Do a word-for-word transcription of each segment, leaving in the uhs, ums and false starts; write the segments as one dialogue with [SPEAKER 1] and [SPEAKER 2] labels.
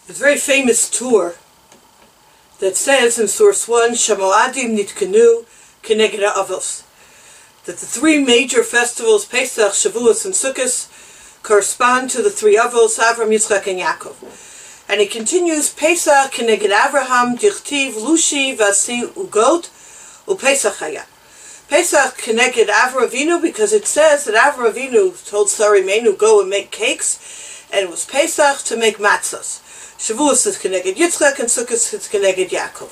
[SPEAKER 1] There's a very famous tour that says in source one, Shamoadim Nitkanu Keneged Avos, that the three major festivals, Pesach, Shavuos, and Sukkot, correspond to the three Avos, Avram, Yitzchak, and Yaakov. And it continues, Pesach Keneged Avraham, Dichtiv, Lushi, Vasi, Ugot, Upesach Haya. Pesach Keneged Avram Avinu, because it says that Avram Avinu told Sarah Imeinu, go and make cakes, and it was Pesach to make matzahs. Shavuos is Keneged Yitzchak, and Sukkot is Keneged Yaakov.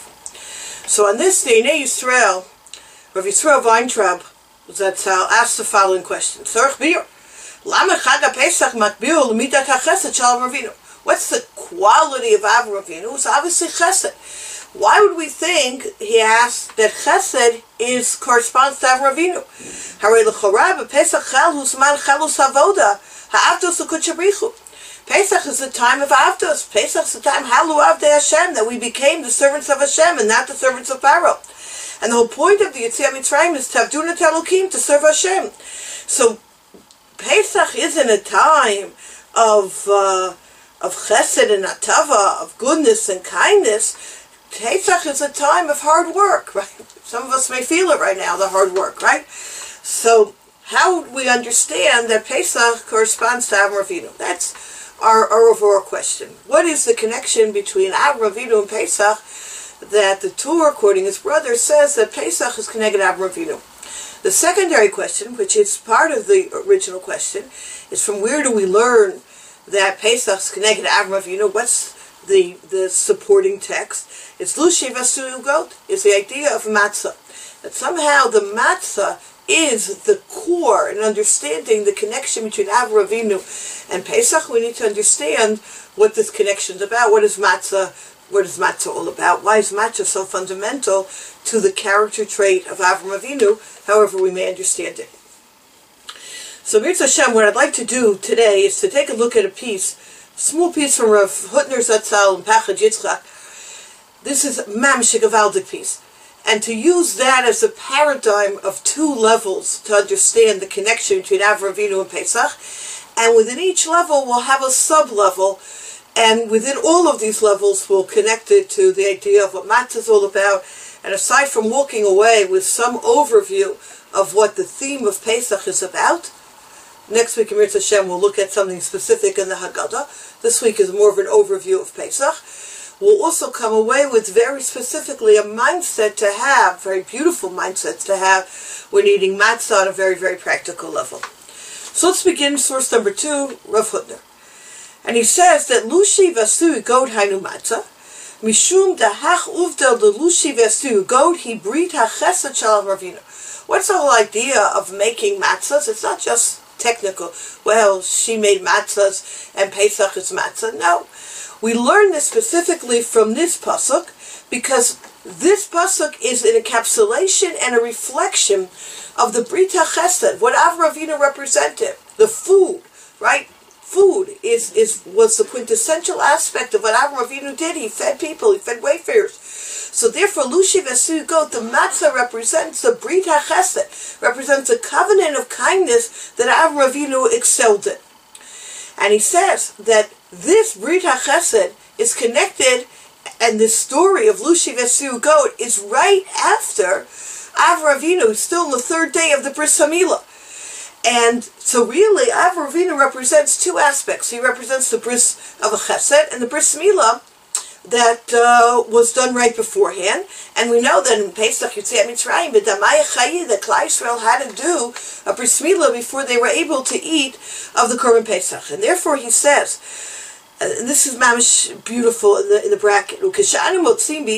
[SPEAKER 1] So on this day, Nei Yisrael, Rav Yisrael Weintraub, Zatzal, asked the following question. Tzorich bir, Lama Chag HaPesach Makbil L'midat HaChesed Shel Avram Avinu. What's the quality of Avram Avinu? It's obviously Chesed. Why would we think, he asked, that Chesed is corresponds to Avram Avinu? Harei l'chorah b'Pesach chel hu zman chelus havoda ha'avdos l'kudsha brichu. Pesach is the time of Avdos. Pesach is the time Halu Avdei Hashem, that we became the servants of Hashem and not the servants of Pharaoh. And the whole point of the Yetziat Mitzrayim is Tavduna Elokim, to serve Hashem. So Pesach isn't a time of uh, of Chesed and Atava, of goodness and kindness. Pesach is a time of hard work, right? Some of us may feel it right now, the hard work, right? So how would we understand that Pesach corresponds to Avram Avinu? That's our, our overall question. What is the connection between Avram Avinu and Pesach, that the Torah, according his brother, says that Pesach is connected to Avram Avinu? The secondary question, which is part of the original question, is from where do we learn that Pesach is connected to Avram Avinu? What's the, the supporting text? It's Lushi Vasu Ugot. It's the idea of matzah. That somehow the matzah is the core in understanding the connection between Avram Avinu and Pesach. We need to understand what this connection is about. What is matzah? What is matzah all about? Why is matzah so fundamental to the character trait of Avram Avinu, however we may understand it? So, Mirz Hashem, what I'd like to do today is to take a look at a piece, a small piece from Rav Hutner Zatzal and Pachad Yitzchak. This is a mamish gavaldik piece. And to use that as a paradigm of two levels to understand the connection between Avram Avinu and Pesach. And within each level we'll have a sub-level, and within all of these levels we'll connect it to the idea of what matzah is all about. And aside from walking away with some overview of what the theme of Pesach is about, next week in Mirz Hashem we'll look at something specific in the Haggadah. This week is more of an overview of Pesach. We'll also come away with very specifically a mindset to have, very beautiful mindset to have when eating matzah on a very, very practical level. So let's begin source number two, Rav Hutner. And he says that Lushi Vasu Ugot Hainu Matzah, Mishum Dahach Uvdel de Lushi Vasu Ugot Hibrit HaChesed Shel Avram Avinu. What's the whole idea of making matzahs? It's not just technical. Well, she made matzahs and Pesach is matzah. No. We learn this specifically from this pasuk because this pasuk is an encapsulation and a reflection of the Brit HaChesed, what Avram Avinu represented. The food, right? Food is, is was the quintessential aspect of what Avram Avinu did. He fed people, he fed wayfarers. So therefore, Lushi Vasu Ugot, the matzah represents the Brit HaChesed, represents a covenant of kindness that Avram Avinu excelled in. And he says that this Brit HaChesed is connected, and the story of Lushi Vasu Ugot is right after Avram Avinu, still on the third day of the Bris Hamila. And so really, Avram Avinu represents two aspects. He represents the Bris of a Chesed and the Bris Milah that uh, was done right beforehand. And we know that in Pesach Yetziat Mitzrayim, B'damai Chayi, that Klal Yisrael had to do a Bris Milah before they were able to eat of the Korban Pesach. And therefore he says, and this is mamish beautiful in the in the bracket. We find in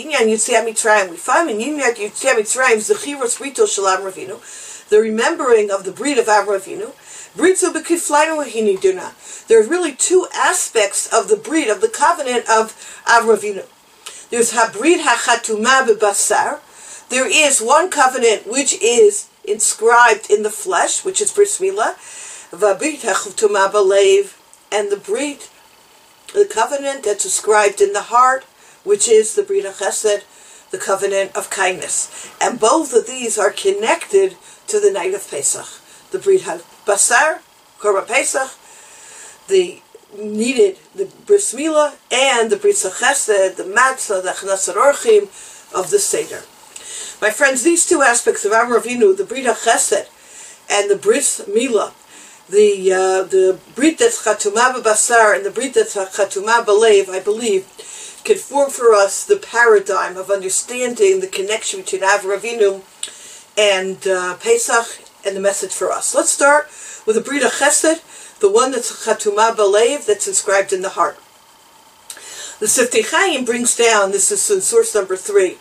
[SPEAKER 1] Yinyan Yetziat Mitzrayim Zechiros Brito Shel Avram Avinu, the remembering of the breed of Avram Avinu. Britzu b'kiflainu hiniduna. There are really two aspects of the breed of the covenant of Avram Avinu. There's habrid hachatuma b'basar. There is one covenant which is inscribed in the flesh, which is bris milah. V'abrit hachatuma b'leiv, and the breed, the covenant that's inscribed in the heart, which is the Brit HaChesed, the covenant of kindness. And both of these are connected to the night of Pesach. The Brit HaBasar, Korban Pesach, the needed the bris milah and the bris chesed, the matzah, the achnasat orchim of the seder. My friends, these two aspects of Avraham Avinu, the brit chesed and the bris milah, the uh, the brit that's chatumah b'basar and the brit that's chatumah b'lev, I believe, can form for us the paradigm of understanding the connection between Avraham Avinu and uh, Pesach and the message for us. Let's start with the brit chesed, the one that's chatumah b'lev, that's inscribed in the heart. The Siftei Chaim brings down, this is in source number three,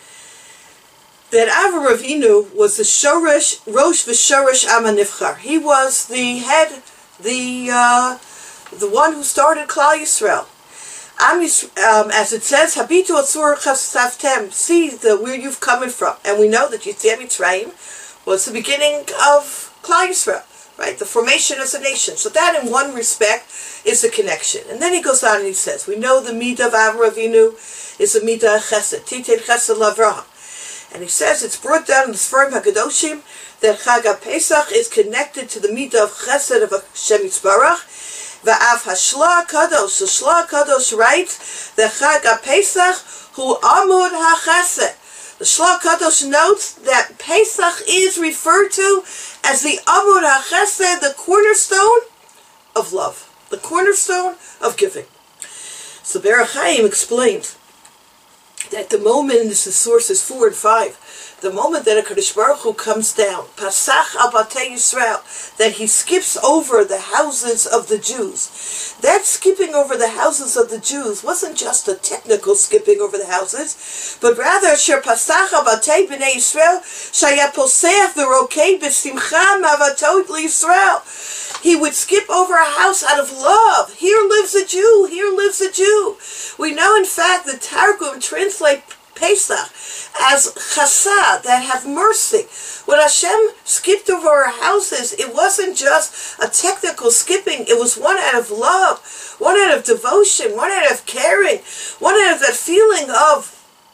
[SPEAKER 1] that Avraham Avinu was the Shoresh, Rosh v'Shoresh Am HaNivchar. He was the head, the uh, the one who started Klal Yisrael. Am Yis, um, as it says, Habitu Atzur Chasavtem, see the where you've come from. And we know that Yetziat Mitzrayim was the beginning of Klal Yisrael, right? The formation as a nation. So that in one respect is the connection. And then he goes on and he says, we know the midah of Avraham Avinu is a midah chesed, Titein chesed l'Avraham. And he says it's brought down in the Sfarim HaKadoshim that Chag Pesach is connected to the midah of chesed of Hashem Yisbarach. Va'af Hashla Kadosh, the Shla Kadosh writes that Chag Pesach hu Amud HaChesed. The Shla Kadosh notes that Pesach is referred to as the Amud HaChesed, the cornerstone of love, the cornerstone of giving. So Be'er Chaim explains that the moment, and this is sources four and five, the moment that a HaKadosh Baruch Hu comes down, Pasach al Batei Yisrael, that he skips over the houses of the Jews. That skipping over the houses of the Jews wasn't just a technical skipping over the houses, but rather, Sher Pasach al Batei B'nei Yisrael, Shaya Posech v'Rokei B'Simcha Mavatod L'Yisrael. He would skip over a house out of love. Here lives a Jew, here lives a Jew. We know, in fact, the Targum translate Pesach as chasad, that have mercy. When Hashem skipped over our houses, it wasn't just a technical skipping, it was one out of love, one out of devotion, one out of caring, one out of that feeling of,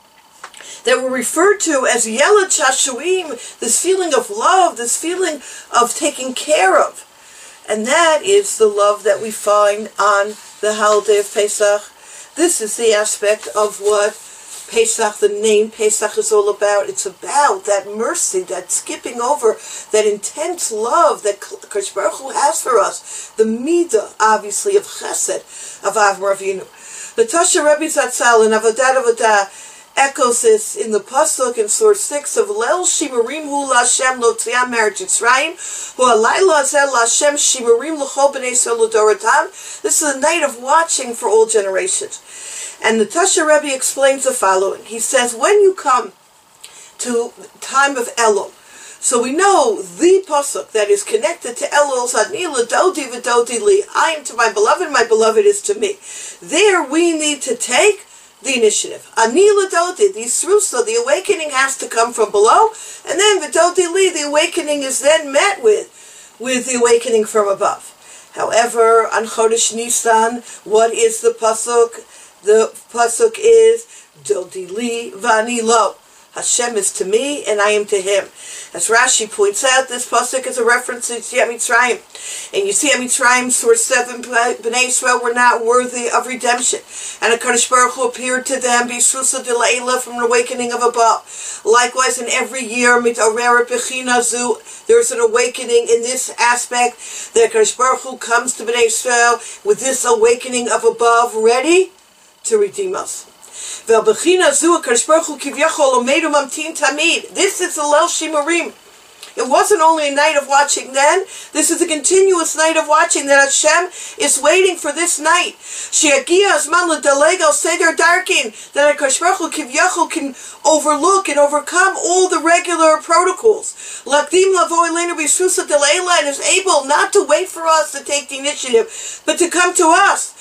[SPEAKER 1] that were referred to as Yelad Shashuim, this feeling of love, this feeling of taking care of. And that is the love that we find on the holiday of Pesach. This is the aspect of what Pesach, the name Pesach, is all about. It's about that mercy, that skipping over, that intense love that Kadosh Baruch Hu has for us. The midah, obviously, of Chesed, of Avraham Avinu. The Tosha Rebbe Zatzal in Avodat Avodah echoes this in the pasuk in source six of Leil Shimurim Hu LaShem Lo Tziyam Meretz Yisrael Hu Alayla Zel LaShem Shimurim L'Chol B'nei Yisrael L'Dorotam. This is a night of watching for all generations. And the Tosha Rebbe explains the following. He says, when you come to time of Elul, so we know the pasuk that is connected to Elul, Ani L'Dodi V'Dodi Li, I am to my beloved, my beloved is to me. There we need to take the initiative. Ani L'Dodi, the Yisrusa, the awakening has to come from below, and then V'Dodi Li, the awakening is then met with, with the awakening from above. However, on Chodesh Nisan, what is the pasuk? The pasuk is Dodi li vani lo. Hashem is to me and I am to him. As Rashi points out, this pasuk is a reference to Yetziat Mitzrayim. And you see, at Mitzrayim, source seven, Bnei Yisrael were not worthy of redemption. And HaKadosh Baruch Hu appeared to them, B'Yisrusa D'Leila, from an awakening of above. Likewise, in every year, Mitoreret B'china Zu, there is an awakening in this aspect, that HaKadosh Baruch Hu comes to Bnei Yisrael with this awakening of above, ready to redeem us. This is the Leil Shimurim. It wasn't only a night of watching then, this is a continuous night of watching that Hashem is waiting for this night. That HaKadosh Baruch Hu Kivyachol can overlook and overcome all the regular protocols. And is able not to wait for us to take the initiative, but to come to us.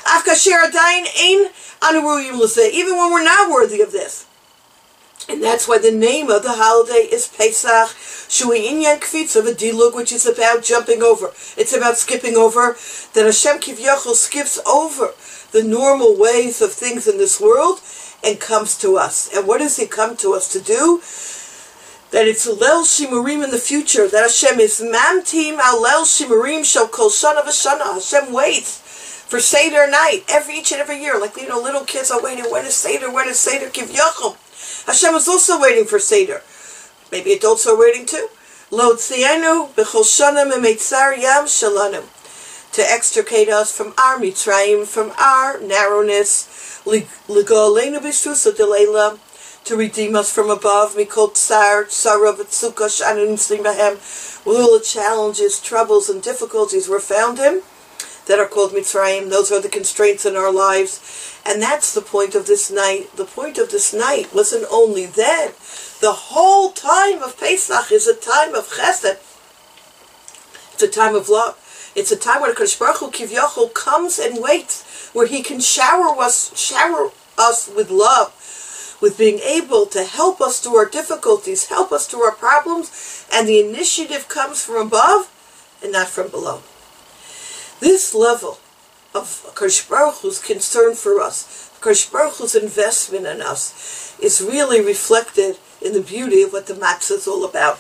[SPEAKER 1] Even when we're not worthy of this. And that's why the name of the holiday is Pesach, Shui Inyan Kvitza V'Dilug, which is about jumping over. It's about skipping over. That Hashem Kivyachol skips over the normal ways of things in this world and comes to us. And what does he come to us to do? That it's Leil Shimurim in the future. That Hashem is Mamtim Al Leil Shimurim Shel Kol Shana V'Shana. Hashem waits for Seder night, every each and every year. Like, you know, little kids are waiting, when is Seder, when is Seder, Kivyachol. Hashem was also waiting for Seder. Maybe adults are waiting too. Lo tzienu b'chol shana me'meitzar yam shalanu. To extricate us from our Mitzrayim, from our narrowness, L'go'aleinu b'shtusa delayla, to redeem us from above, Mikol tsar, tsara v'tzuka sh'anu nimtzim b'hem, with all the challenges, troubles, and difficulties we're found in, that are called Mitzrayim. Those are the constraints in our lives. And that's the point of this night. The point of this night wasn't only then. The whole time of Pesach is a time of chesed. It's a time of love. It's a time where the Kadosh Baruch Hu Kivyachol comes and waits, where he can shower us, shower us with love, with being able to help us through our difficulties, help us through our problems, and the initiative comes from above and not from below. This level of Kadosh Baruch Hu's concern for us, Kadosh Baruch Hu's investment in us, is really reflected in the beauty of what the matzah is all about.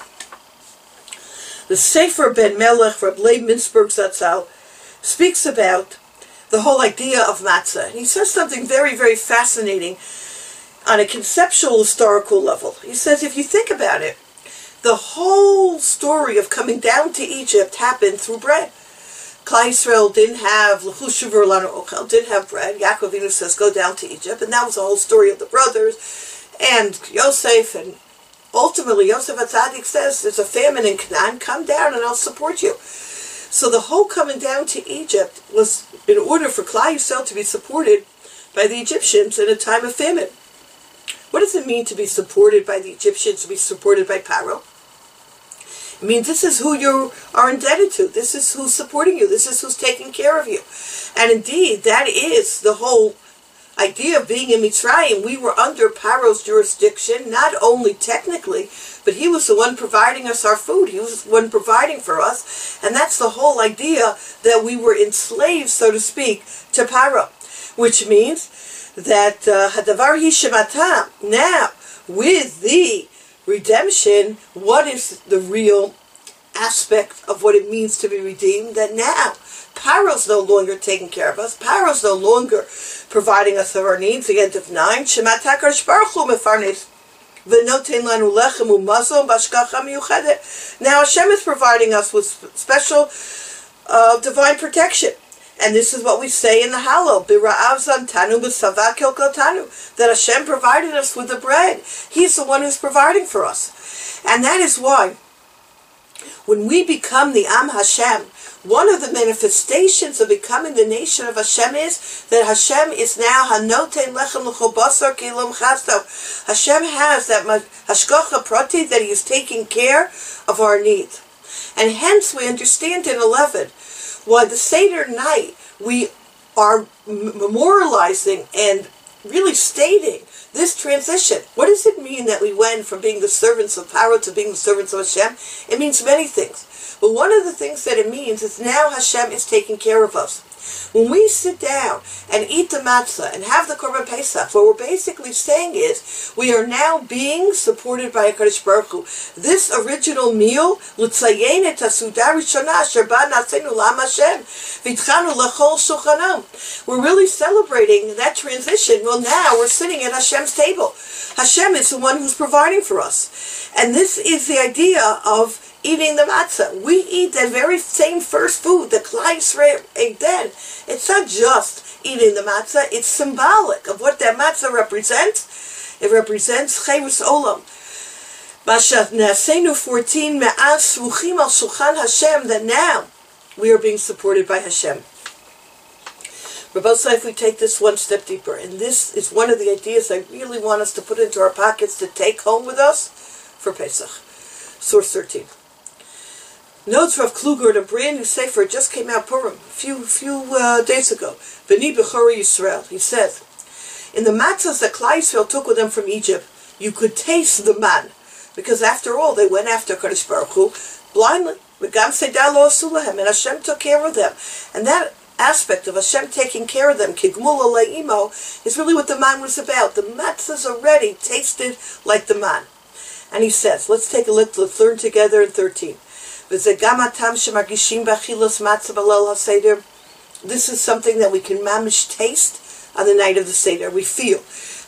[SPEAKER 1] The Sefer Ben Melech, Reb Leib Mintzberg Zatzal, speaks about the whole idea of matzah. And he says something very, very fascinating on a conceptual, historical level. He says, if you think about it, the whole story of coming down to Egypt happened through bread. Klal Yisrael didn't have l'chushuver lanu ochel, didn't have bread. Yaakov Avinu says, go down to Egypt, and that was the whole story of the brothers and Yosef, and ultimately Yosef HaTzadik says, there's a famine in Canaan, come down and I'll support you. So the whole coming down to Egypt was in order for Klal Yisrael to be supported by the Egyptians in a time of famine. What does it mean to be supported by the Egyptians, to be supported by Paro? It means this is who you are indebted to. This is who's supporting you. This is who's taking care of you. And indeed, that is the whole idea of being in Mitzrayim. We were under Paro's jurisdiction, not only technically, but he was the one providing us our food. He was the one providing for us. And that's the whole idea, that we were enslaved, so to speak, to Paro. Which means that Hadavar hi shemata, now, with the redemption, what is the real aspect of what it means to be redeemed? That now, Paro's no longer taking care of us. Paro's no longer providing us of our needs. The end of nine. Shemata Kadosh Baruch Hu mefarnes v'noten lanu lechem u'mazon b'hashgacha miyuchedet. Now Hashem is providing us with special uh, divine protection. And this is what we say in the Hallel, B'ra'av zantanu b'sava kilkotanu, that Hashem provided us with the bread. He's the one who's providing for us. And that is why, when we become the Am Hashem, one of the manifestations of becoming the nation of Hashem is that Hashem is now Hanoten Lechem L'chol Basar Kilom Chasto. Hashem has that Hashgacha Prati, that He is taking care of our needs. And hence we understand in eleven, why the Seder night we are memorializing and really stating this transition. What does it mean that we went from being the servants of Paro to being the servants of Hashem? It means many things. But one of the things that it means is now Hashem is taking care of us. When we sit down and eat the matzah and have the Korban Pesach, what we're basically saying is we are now being supported by HaKadosh Baruch Hu. This original meal, l'tzayin et hasuda rishona asher ba nasenu l'am Hashem v'itchanu l'chol shulchanam. We're really celebrating that transition. Well, now we're sitting at Hashem's table. Hashem is the one who's providing for us. And this is the idea of eating the matzah. We eat that very same first food, the Klal Yisrael ate then. It's not just eating the matzah, it's symbolic of what that matzah represents. It represents Chayvus Olam. Mashat Nasenu fourteen, Me'az Sruchim al Shulchan Hashem, that now we are being supported by Hashem. Rabbi, if we take this one step deeper, and this is one of the ideas I really want us to put into our pockets to take home with us for Pesach. Source thirteen. Notes Rav Kluger in a brand new sefer, it just came out Purim, a few few uh, days ago. B'ni Bechori Yisrael. He says, in the matzahs that Klal Yisrael took with them from Egypt, you could taste the man, because after all, they went after Kadosh Baruch Hu blindly. V'gam sedah lo asu lahem, and Hashem took care of them. And that aspect of Hashem taking care of them, kigmul aleimo, is really what the man was about. The matzahs already tasted like the man. And he says, let's take a look, let's learn together in thirteen. וזה גם הטעם שמרגישים באכילת מצה בליל הסדר, This is something that we can mamish taste on the night of the Seder. We feel.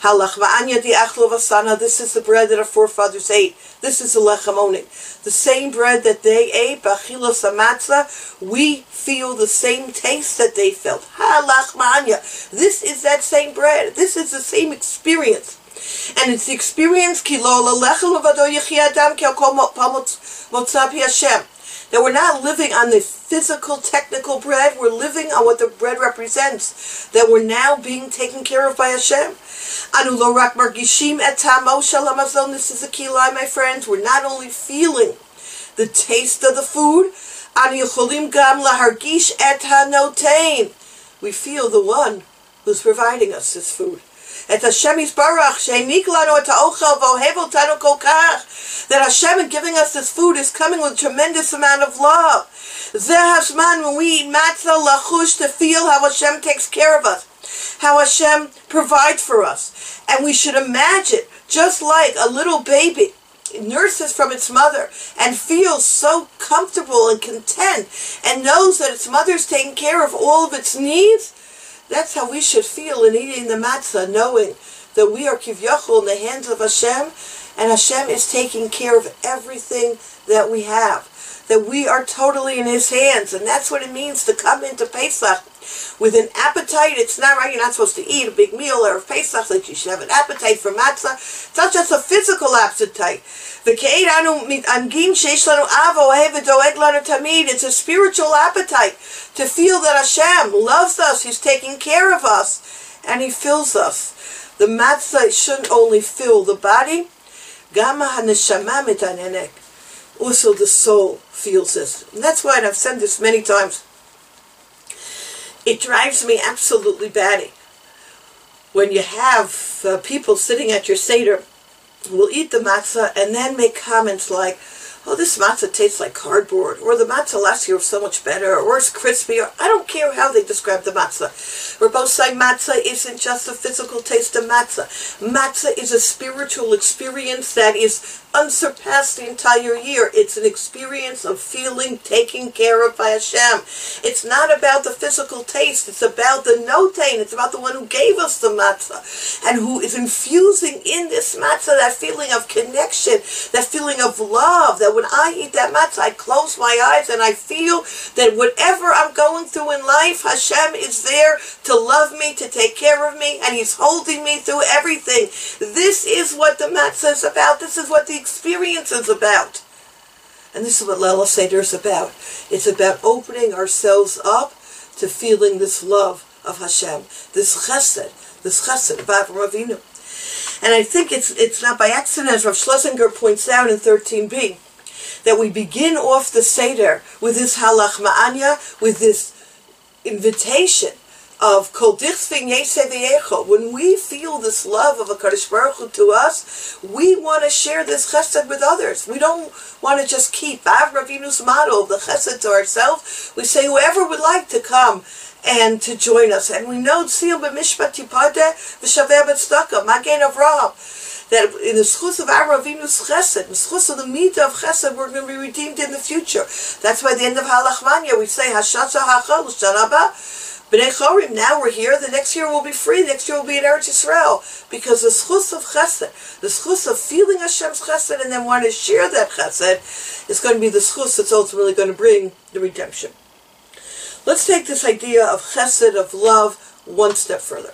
[SPEAKER 1] This is the bread that our forefathers ate. This is the lechem onik. The same bread that they ate, b'achilos hamatzah, we feel the same taste that they felt. Ha-lachma'anya. This is that same bread. This is the same experience. And it's the experience that we're not living on the physical, technical bread. We're living on what the bread represents. That we're now being taken care of by Hashem. This is the key line, my friends. We're not only feeling the taste of the food, we feel the one who's providing us this food. That Hashem is giving us this food is coming with a tremendous amount of love. When we eat matzah, lachush, to feel how Hashem takes care of us, how Hashem provides for us. And we should imagine, just like a little baby nurses from its mother and feels so comfortable and content and knows that its mother's taking care of all of its needs, that's how we should feel in eating the matzah, knowing that we are kivyachol in the hands of Hashem, and Hashem is taking care of everything that we have, that we are totally in His hands. And that's what it means to come into Pesach with an appetite. It's not right, you're not supposed to eat a big meal or a Pesach, like you should have an appetite for matzah. It's not just a physical appetite. It's a spiritual appetite to feel that Hashem loves us, He's taking care of us, and He fills us. The matzah shouldn't only fill the body, also the soul feels this. And that's why, and I've said this many times, it drives me absolutely batty when you have uh, people sitting at your Seder who will eat the matzah and then make comments like, oh, this matzah tastes like cardboard, or the matzah last year was so much better, or it's crispy, or I don't care how they describe the matzah. We're both saying matzah isn't just a physical taste of matzah. Matzah is a spiritual experience that is unsurpassed the entire year. It's an experience of feeling taken care of by Hashem. It's not about the physical taste, it's about the notain, it's about the one who gave us the matzah, and who is infusing in this matzah that feeling of connection, that feeling of love, that when I eat that matzah, I close my eyes and I feel that whatever I'm going through in life, Hashem is there to love me, to take care of me, and He's holding me through everything. This is what the matzah is about. This is what the experience is about. And this is what Leil HaSeder is about. It's about opening ourselves up to feeling this love of Hashem, this chesed, this chesed of Avraham Avinu. And I think it's it's not by accident, as Rav Schlesinger points out in thirteen b, that we begin off the Seder with this halach ma'anya, with this invitation of Kol Dichsving Yeseh V'Yecho. When we feel this love of HaKadosh Baruch Hu to us, we want to share this chesed with others. We don't want to just keep Avraham Avinu's model of the chesed to ourselves. We say whoever would like to come and to join us. And we know Tzil B'Mishpat Yipadeh V'Shaveh B'Tzedakah, Magen Avraham, that in the schus of Avraham Avinu's chesed, in the schus of the mitzvah of chesed, we're going to be redeemed in the future. That's why at the end of Halach Manya we say Hashasa Hachal Shana Haba B'nei Chorim. Now we're here. The next year we'll be free. The next year we'll be in Eretz Yisrael, because the schus of chesed, the schus of feeling Hashem's chesed and then want to share that chesed, is going to be the schus that's ultimately going to bring the redemption. Let's take this idea of chesed, of love, one step further,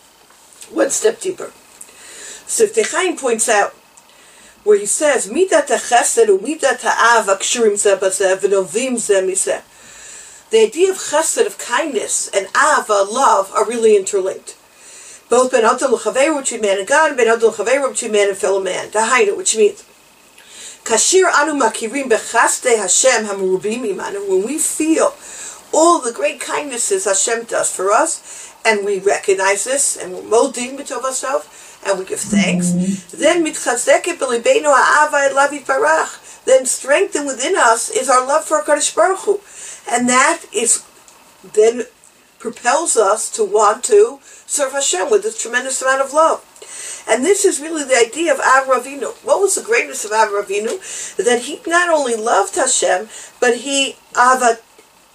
[SPEAKER 1] one step deeper. Siftei Chaim points out, where he says, Midat ha'chesed u midat ha'av akshurim zeh b'zeh v'novim zeh mizeh. The idea of chesed, of kindness, and ava, love, are really interlinked. Both ben adam l'chaveru, between man and God, and ben adam l'chaveru, between man and fellow man. Dahainu, which means, Kashir anu makirim b'chasdei Hashem hamurubim imanu. When we feel all the great kindnesses Hashem does for us, and we recognize this, and we're molding betov ourselves, and we give thanks, then mitchazdeket b'libeinu ha'ava elav yitbarach. Then strengthened within us is our love for HaKadosh Baruch Hu. And that is then propels us to want to serve Hashem with this tremendous amount of love. And this is really the idea of Avraham Avinu. What was the greatness of Avraham Avinu? That he not only loved Hashem, but he ava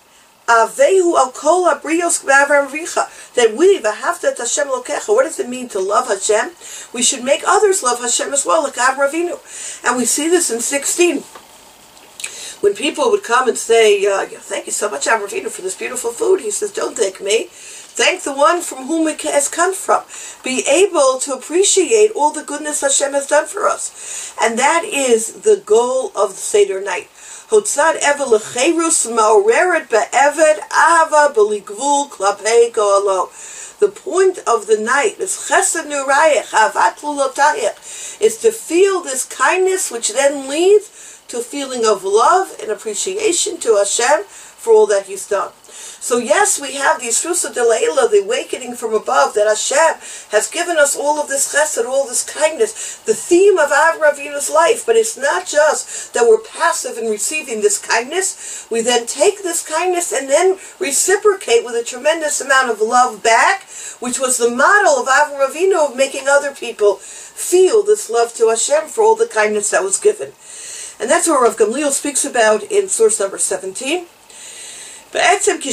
[SPEAKER 1] Avehu al kol habrios v'Avram Avicha, that we, v'ahavta et Hashem Elokecha, what does it mean to love Hashem? We should make others love Hashem as well, like Avraham Avinu. And we see this in sixteen. When people would come and say, uh, thank you so much, Avraham Avinu, for this beautiful food, he says, don't thank me. Thank the one from whom it has come from. Be able to appreciate all the goodness Hashem has done for us. And that is the goal of the Seder night. Hotzad eved lecherus ma'oreret be'eved ahava b'ligvul klapei go'alo. The point of the night is chesed nurayich, ahavat lulotayich, is to feel this kindness, which then leads to a feeling of love and appreciation to Hashem for all that He's done. So yes, we have the Yisrusa Delayla, the awakening from above, that Hashem has given us all of this chesed, all this kindness, the theme of Avraham Avinu's life. But it's not just that we're passive in receiving this kindness. We then take this kindness and then reciprocate with a tremendous amount of love back, which was the model of Avraham Avinu of making other people feel this love to Hashem for all the kindness that was given. And that's what Rav Gamliel speaks about in source number seventeen. Generally,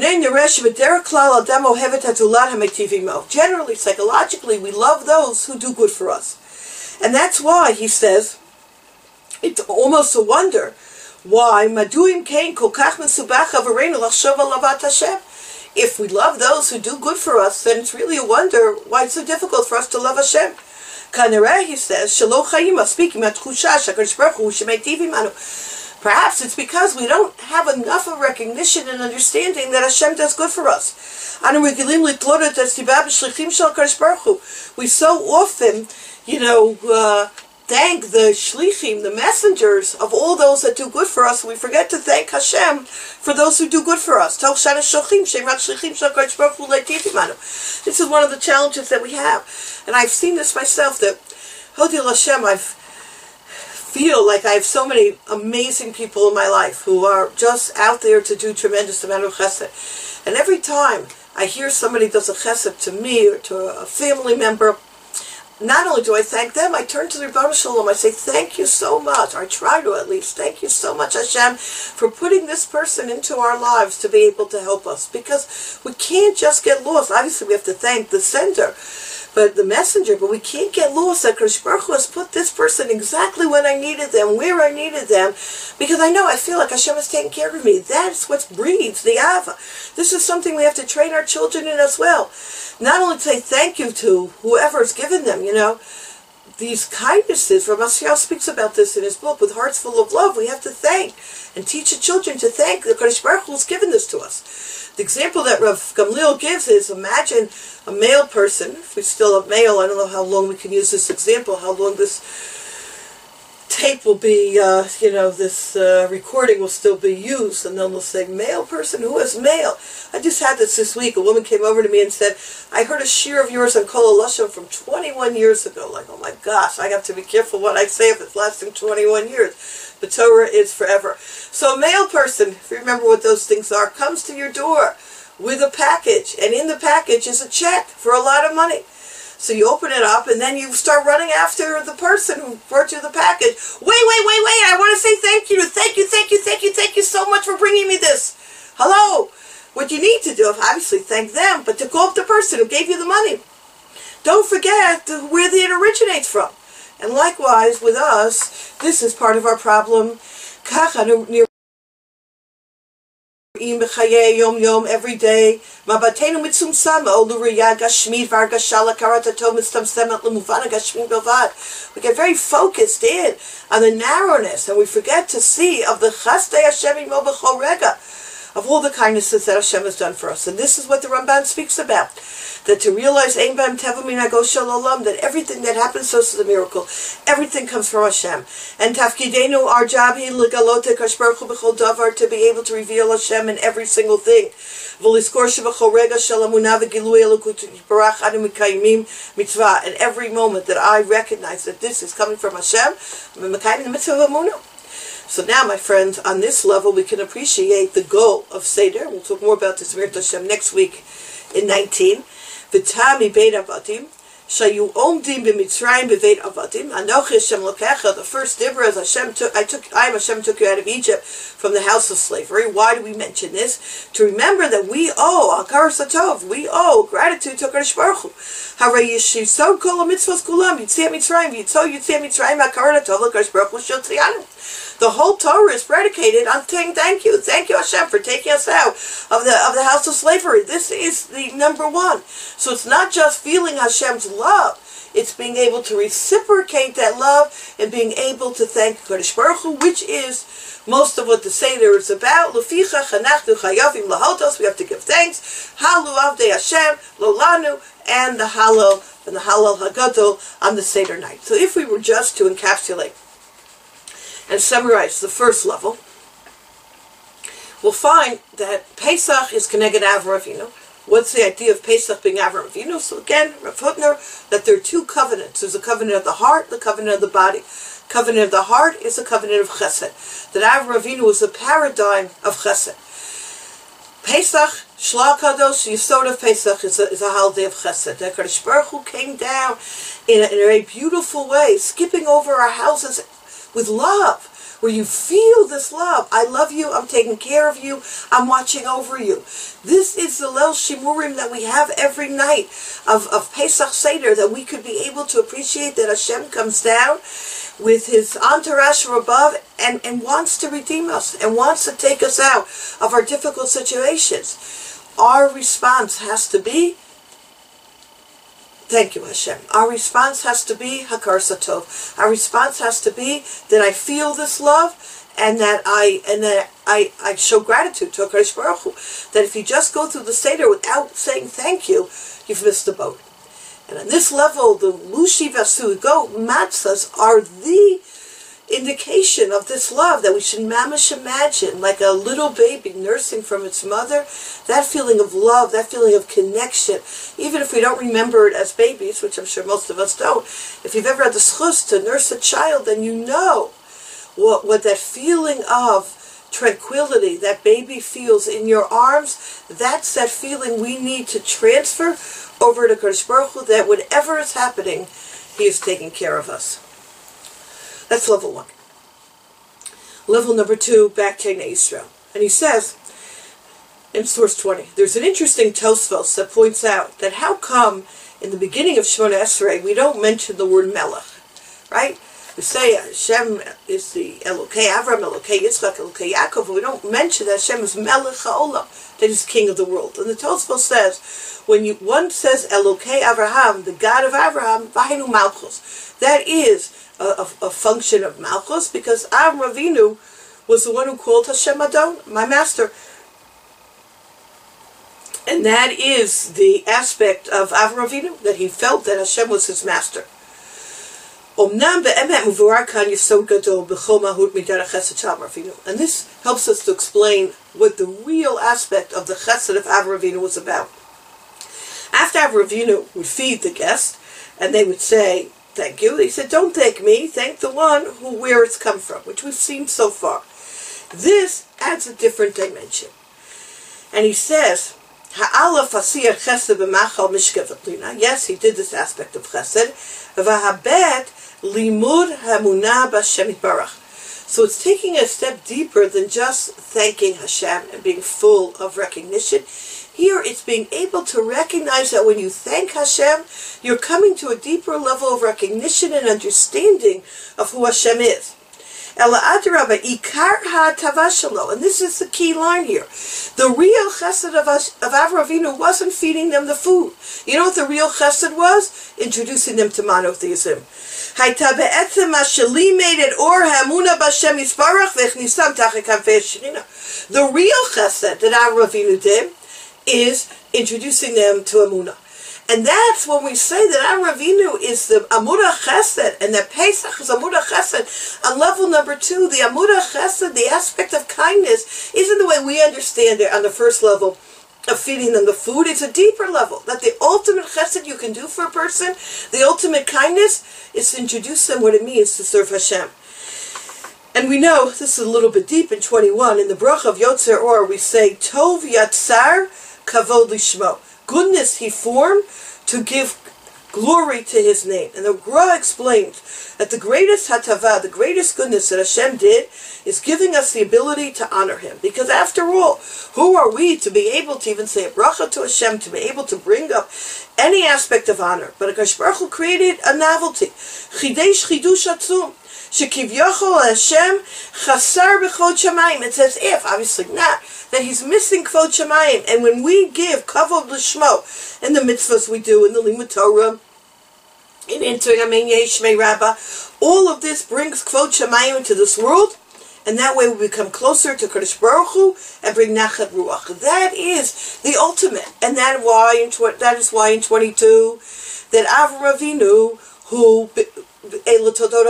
[SPEAKER 1] psychologically, we love those who do good for us. And that's why, he says, it's almost a wonder why if we love those who do good for us, then it's really a wonder why it's so difficult for us to love Hashem. He says, perhaps it's because we don't have enough of recognition and understanding that Hashem does good for us. We so often, you know, uh, thank the shlichim, the messengers of all those that do good for us. We forget to thank Hashem for those who do good for us. This is one of the challenges that we have. And I've seen this myself, that, Hodil Hashem, I've feel like I have so many amazing people in my life who are just out there to do tremendous amount of chesed. And every time I hear somebody does a chesed to me or to a family member, not only do I thank them, I turn to the Rebbeinu Shalom. I say, thank you so much. I try to at least. Thank you so much, Hashem, for putting this person into our lives to be able to help us. Because we can't just get lost. Obviously, we have to thank the sender, but the messenger, but we can't get lost that Kadosh Baruch Hu has put this person exactly when I needed them, where I needed them, because I know, I feel like Hashem is taking care of me. That's what breeds the Ava. This is something we have to train our children in as well. Not only to say thank you to whoever has given them, you know, these kindnesses. Rav Mashiach speaks about this in his book, with hearts full of love. We have to thank and teach the children to thank the Kadosh Baruch Hu who's given this to us. The example that Rav Gamliel gives is, imagine a male person, if we still have male, I don't know how long we can use this example, how long this tape will be, uh, you know, this uh, recording will still be used, and then they'll say, male person, who is male? I just had this this week. A woman came over to me and said, I heard a shir of yours on Kol HaLashon from twenty-one years ago. Like, oh my gosh, I have to be careful what I say if it's lasting twenty-one years. The Torah is forever. So a male person, if you remember what those things are, comes to your door with a package, and in the package is a check for a lot of money. So you open it up, and then you start running after the person who brought you the package. Wait, wait, wait, wait, I want to say thank you. Thank you, thank you, thank you, thank you so much for bringing me this. Hello. What you need to do is obviously thank them, but to call up the person who gave you the money. Don't forget where it originates from. And likewise with us, this is part of our problem. Yom Yom, every day. We get very focused in on the narrowness, and we forget to see of the Chasdei Hashem imo b'chol rega, of all the kindnesses that Hashem has done for us. And this is what the Ramban speaks about, that to realize Ein B'hem Teva Min HaGo Shel Olam, that everything that happens to us is a miracle. Everything comes from Hashem. And Tafkidenu, our job, Hi L'galot Kadosh Baruch Hu B'chol Davar, to be able to reveal Hashem in every single thing. V'liskor Sheb'chol Rega Shel Amunah V'gilui Elokut Yitbarach Anu Mikayimim Mitzvah. And every moment that I recognize that this is coming from Hashem, I'm Mekayim the Mitzvah of Amunah. So now, my friends, on this level, we can appreciate the goal of Seder. We'll talk more about this Mir Hashem next week in nineteen. V'tami bein avadim Shayu omdim b'mitzrayim b'veit avadim. Anochi Hashem lokecha. The first dibra is Hashem took. I took. I am Hashem took you out of Egypt from the house of slavery. Why do we mention this? To remember that we owe Hakar Satov. We owe gratitude to Hakadosh Baruch Hu. Harei yishisod kol mitzvos kulam. Yitzei Mitzrayim. Yitzei Yitzei Mitzrayim. Hakar Satov. Hakadosh Baruch Hu shel tziyanu. The whole Torah is predicated on saying thank you. Thank you, Hashem, for taking us out of the of the house of slavery. This is the number one. So it's not just feeling Hashem's love. It's being able to reciprocate that love and being able to thank Kodesh Baruch Hu, which is most of what the Seder is about. Leficha chanachnu chayavim lahotos. We have to give thanks. Halu avdei Hashem lolanu, and the Hallel and the Hallel Hagadol on the Seder night. So if we were just to encapsulate and summarize the first level, we'll find that Pesach is Keneged Avraham Avinu. What's the idea of Pesach being Avraham Avinu? So again, Rav Hutner, that there are two covenants. There's a covenant of the heart, the covenant of the body. Covenant of the heart is a covenant of Chesed. That Avraham Avinu was a paradigm of Chesed. Pesach, Shlach Kadosh, Yisod of Pesach is a, is a holiday of Chesed. That Kadosh Baruch Hu came down in a, in a beautiful way, skipping over our houses with love, where you feel this love. I love you, I'm taking care of you, I'm watching over you. This is the Leil Shimurim that we have every night of, of Pesach Seder, that we could be able to appreciate that Hashem comes down with his entourage from above and, and wants to redeem us and wants to take us out of our difficult situations. Our response has to be, thank you, Hashem. Our response has to be Hakar Satov. Our response has to be that I feel this love and that I and that I, I show gratitude to Hakadosh Baruch Hu. That if you just go through the Seder without saying thank you, you've missed the boat. And on this level, the Lushi Vasu Go matzahs are the indication of this love that we should mamish imagine, like a little baby nursing from its mother. That feeling of love, that feeling of connection, even if we don't remember it as babies, which I'm sure most of us don't. If you've ever had the schus to nurse a child, then you know what, what that feeling of tranquility that baby feels in your arms. That's that feeling we need to transfer over to Kodesh Baruch Hu, that whatever is happening, he is taking care of us. That's level one. Level number two, back to Israel. And he says, in source twenty, there's an interesting Tosfos that points out that how come in the beginning of Shemona Esrei we don't mention the word Melech, right? We say Hashem is the Elokei Avram, Elokei Yitzchak, Elokei Yaakov, but we don't mention that Hashem is Melech HaOlam, that he's king of the world. And the Tosfos says, when you one says Elokei Avraham, the God of Abraham, Vahinu Malchus, that is a, a, a function of Malchus, because Avraham Avinu was the one who called Hashem Adon, my master. And that is the aspect of Avraham Avinu, that he felt that Hashem was his master. And this helps us to explain what the real aspect of the chesed of Avraham Avinu was about. After Avraham Avinu would feed the guest, and they would say, thank you, he said, don't thank me, thank the one who where it's come from, which we've seen so far. This adds a different dimension. And he says, yes, he did this aspect of chesed. Limud hamunah b'Hashem Yitbarach. So it's taking a step deeper than just thanking Hashem and being full of recognition. Here it's being able to recognize that when you thank Hashem, you're coming to a deeper level of recognition and understanding of who Hashem is. And this is the key line here. The real chesed of, of Avraham Avinu wasn't feeding them the food. You know what the real chesed was? Introducing them to monotheism. The real chesed that Avraham Avinu did is introducing them to Emunah. And that's when we say that Avraham Avinu is the Amura Chesed, and that Pesach is Amura Chesed. On level number two, the Amura Chesed, the aspect of kindness, isn't the way we understand it on the first level of feeding them the food. It's a deeper level, that the ultimate Chesed you can do for a person, the ultimate kindness, is to introduce them what it means to serve Hashem. And we know, this is a little bit deep in twenty-one, in the Bracha of Yotzer Or, we say, Tov Yatzar Kavod Lishmo. Goodness he formed to give glory to his name. And the Gra explains that the greatest hatava, the greatest goodness that Hashem did, is giving us the ability to honor him. Because after all, who are we to be able to even say a bracha to Hashem, to be able to bring up any aspect of honor? But HaKadosh Baruch Hu created a novelty. Chidesh chidush atzum. Shekivyachol Hashem chasar b'chvod shamayim. It's as if, obviously not, that he's missing kvod shamayim. And when we give kavod l'shmo in the mitzvahs we do, in the limud Torah, in entering Aminyei Shmei Rabbah, all of this brings kvod shamayim into this world, and that way we become closer to Kadosh Baruch Hu and bring nachat ruach. That is the ultimate, and that why in tw- that is why in twenty-two that Avraham Avinu, who these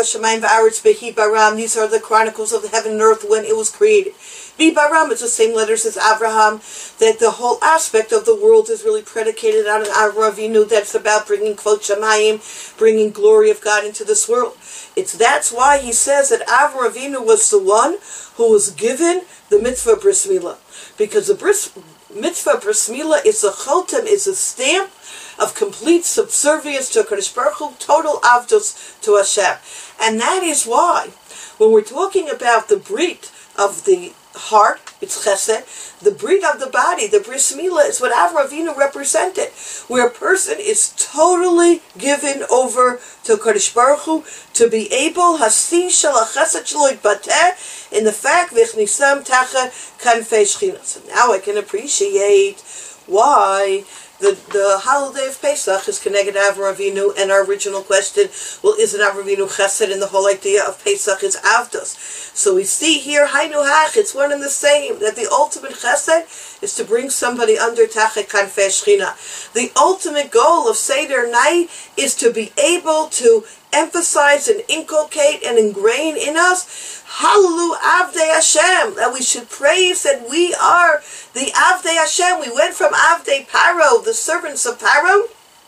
[SPEAKER 1] are the chronicles of the heaven and earth when it was created. Bibaram, it's the same letters as Abraham, that the whole aspect of the world is really predicated on an Avraham Avinu that's about bringing kvod shamayim, bringing glory of God into this world. It's that's why he says that Avraham Avinu was the one who was given the mitzvah bris milah, because the bris, mitzvah bris milah is a chotem, is a stamp of complete subservience to HaKadosh Baruch Hu, total avdos to Hashem. And that is why, when we're talking about the brit of the heart, it's chesed, the brit of the body, the bris milah, is what Avraham Avinu represented, where a person is totally given over to HaKadosh Baruch Hu to be able, hasi shel hachesed shelo yitbateh, in the fact, v'chnisam tachat kanfei shechina. So now I can appreciate why The, the holiday of Pesach is connected to Avraham Avinu, and our original question, well, isn't Avraham Avinu chesed, and the whole idea of Pesach is avdos? So we see here, hainu hach, it's one and the same, that the ultimate chesed is to bring somebody under tachet kanfei shechina. The ultimate goal of Seder night is to be able to emphasize and inculcate and ingrain in us, Hallelu Avdei Hashem, that we should praise that we are the Avdei Hashem. We went from Avdei Paro, the servants of Paro,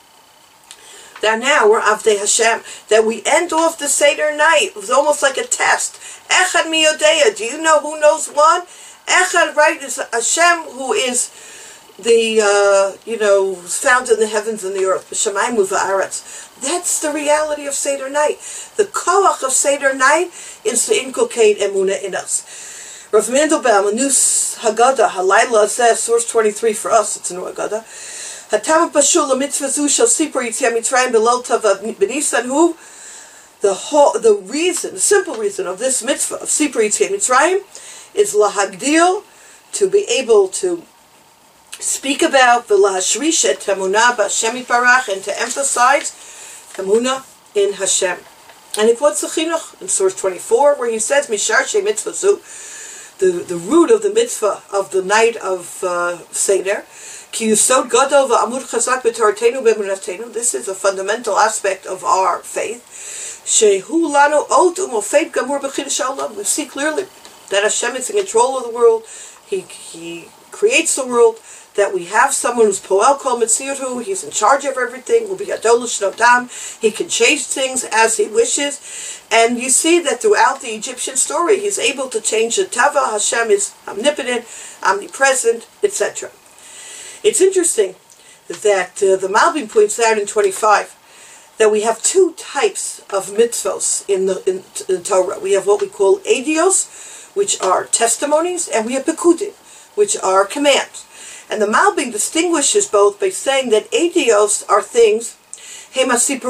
[SPEAKER 1] that now we're Avdei Hashem, that we end off the Seder night. It was almost like a test. Echad mi yodeya, do you know who knows one? Echad, right, is Hashem, who is the, uh, you know, found in the heavens and the earth. B'shamayim u'va'aretz. That's the reality of Seder night. The koach of Seder night is to inculcate emunah in us. Rav Mandelbaum, a new Haggadah, Halayla says, source twenty-three for us, it's a new Haggadah. Hatam pashul mitzvah zu shel sipur yitzias Mitzrayim belol tava b'nisan hu. The whole, the reason, the simple reason of this mitzvah of sipur yitzias Mitzrayim is lahagdil, to be able to speak about v'lahashrish et emunah b'Hashem yitbarach, and to emphasize emunah in Hashem. And it quotes the Chinuch in source twenty-four, where he says, Mishar she mitzvah zu, the, the root of the mitzvah of the night of uh, Seder, ki yusod gadol v'amud chazak b'toratenu b'emunatenu. This is a fundamental aspect of our faith. Shehu lanu ot umofet gamur b'chidush haolam. We see clearly that Hashem is in control of the world. He, he creates the world, that we have someone who's poel kol mitzirhu, he's in charge of everything, will be gadol l'shno dam, he can change things as he wishes, and you see that throughout the Egyptian story, he's able to change the tava. Hashem is omnipotent, omnipresent, et cetera. It's interesting that uh, the Malbim points out in twenty-five that we have two types of mitzvos in the, in, in Torah. We have what we call edios, which are testimonies, and we have pekudim, which are commands. And the Malbim distinguishes both by saying that edios are things, they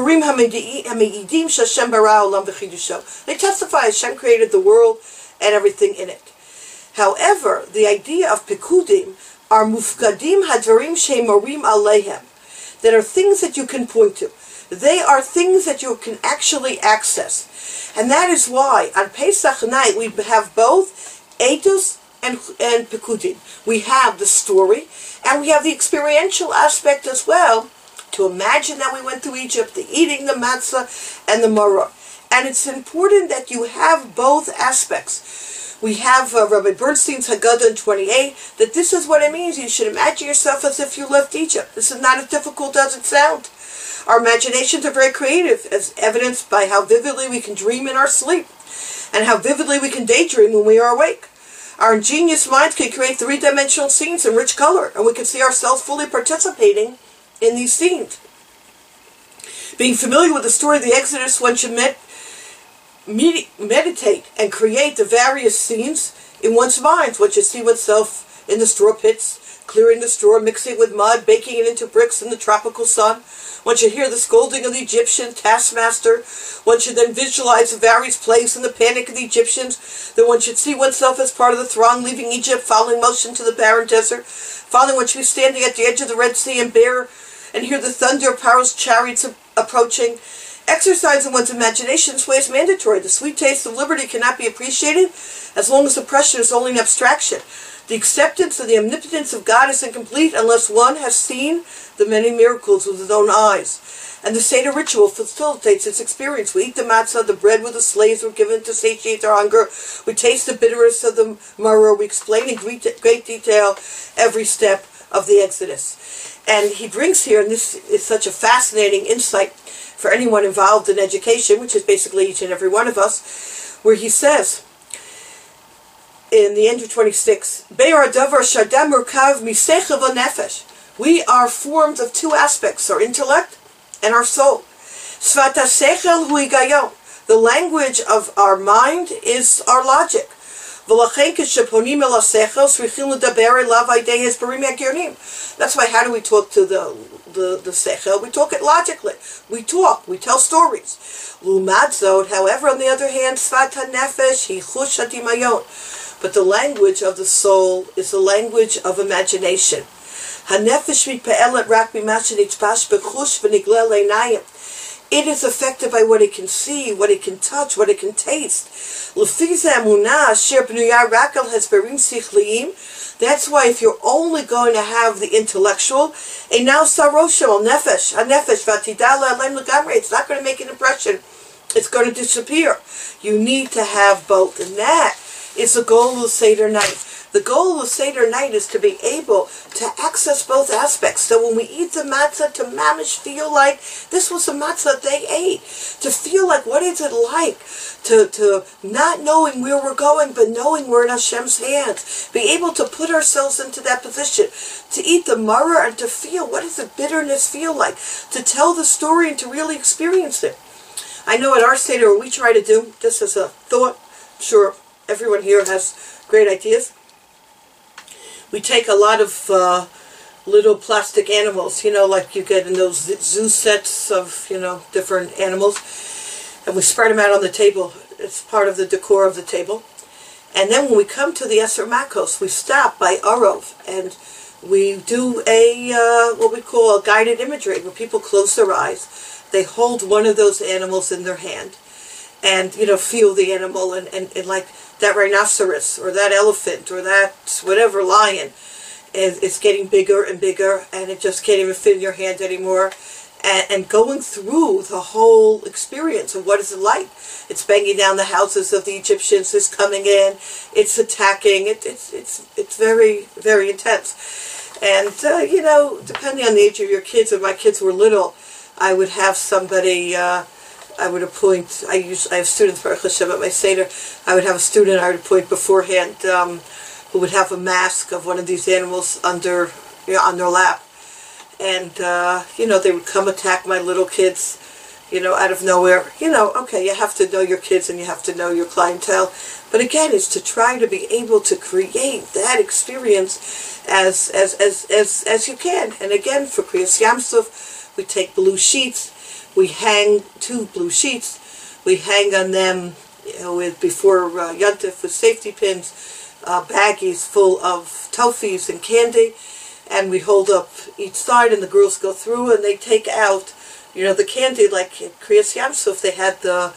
[SPEAKER 1] testify Hashem created the world and everything in it. However, the idea of pekudim are mufkadim hadvarim shemorim alehem, that are things that you can point to. They are things that you can actually access. And that is why on Pesach night we have both edus and, and pekudim. We have the story, and we have the experiential aspect as well, to imagine that we went through Egypt, the eating the matzah and the maror. And it's important that you have both aspects. We have uh, Rabbi Bernstein's Haggadah in twenty-eight, that this is what it means. You should imagine yourself as if you left Egypt. This is not as difficult as it sounds. Our imaginations are very creative, as evidenced by how vividly we can dream in our sleep, and how vividly we can daydream when we are awake. Our ingenious minds can create three-dimensional scenes in rich color, and we can see ourselves fully participating in these scenes. Being familiar with the story of the Exodus, one should med med meditate and create the various scenes in one's mind. One should see oneself in the straw pits, clearing the straw, mixing it with mud, baking it into bricks in the tropical sun. One should hear the scolding of the Egyptian taskmaster. One should then visualize the various plagues and the panic of the Egyptians. Then one should see oneself as part of the throng leaving Egypt, following Moshe into the barren desert. Finally, one should be standing at the edge of the Red Sea and bear and hear the thunder of Pharaoh's chariots approaching. Exercise in one's imagination this way is mandatory. The sweet taste of liberty cannot be appreciated as long as oppression is only an abstraction. The acceptance of the omnipotence of God is incomplete unless one has seen the many miracles with his own eyes. And the Seder ritual facilitates this experience. We eat the matzah, the bread with the slaves were given to satiate our hunger. We taste the bitterness of the maror. We explain in great, great detail every step of the Exodus. And he brings here, and this is such a fascinating insight for anyone involved in education, which is basically each and every one of us, where he says, in the end of twenty-six, Be'ar davar shadam murkav misechav nefesh. We are formed of two aspects, our intellect and our soul. Svat hasechel hu higayon. The language of our mind is our logic. V'lachen kesheponim el hasechel srichim ledaber elav aydei hesperim hagyonim. That's why how do we talk to the the the sechel? We talk it logically. We talk. We tell stories. Lumad zod, however, on the other hand, svat hanefesh hi chush hadimayon. But the language of the soul is the language of imagination. Hanefesh mitpa'elet rak mimashen nitzpash bechush v'nigleh leinayim. It is affected by what it can see, what it can touch, what it can taste. L'fiz ha'emunah asher b'nuyah rak al hesperim sichliim. That's why if you're only going to have the intellectual, einau saroshem al nefesh, hanefesh v'atida le'alem legamrei, it's not going to make an impression. It's going to disappear. You need to have both, and that is the goal of Seder night. The goal of Seder night is to be able to access both aspects. So when we eat the matzah, to mamish feel like this was the matzah they ate. To feel like, what is it like to, to not knowing where we're going, but knowing we're in Hashem's hands. Be able to put ourselves into that position. To eat the maror and to feel, what does the bitterness feel like? To tell the story and to really experience it. I know at our Seder, what we try to do, just as a thought, sure, everyone here has great ideas. We take a lot of uh, little plastic animals, you know, like you get in those zoo sets of, you know, different animals, and we spread them out on the table. It's part of the decor of the table. And then when we come to the Eser Makos, we stop by Arov, and we do a, uh, what we call a guided imagery, where people close their eyes. They hold one of those animals in their hand, and, you know, feel the animal, and, and, and like, that rhinoceros or that elephant or that whatever lion, and it's getting bigger and bigger, and it just can't even fit in your hand anymore. And, and going through the whole experience of what is it like. It's banging down the houses of the Egyptians. It's coming in. It's attacking. It, it's it's it's very very intense. And uh, you know, depending on the age of your kids, when my kids were little, I would have somebody. Uh, I would appoint, I use, I have students, Baruch Hashem, at my Seder. I would have a student I would appoint beforehand um, who would have a mask of one of these animals under, you know, on their lap. And, uh, you know, they would come attack my little kids, you know, out of nowhere. You know, okay, you have to know your kids and you have to know your clientele. But again, it's to try to be able to create that experience as, as, as, as, as you can. And again, for Kriyas Yamsuf, we take blue sheets. We hang two blue sheets. We hang on them, you know, with before uh, Yontif with safety pins, uh, baggies full of toffees and candy, and we hold up each side, and the girls go through and they take out, you know, the candy like at Kriyas Yamsuf. They had the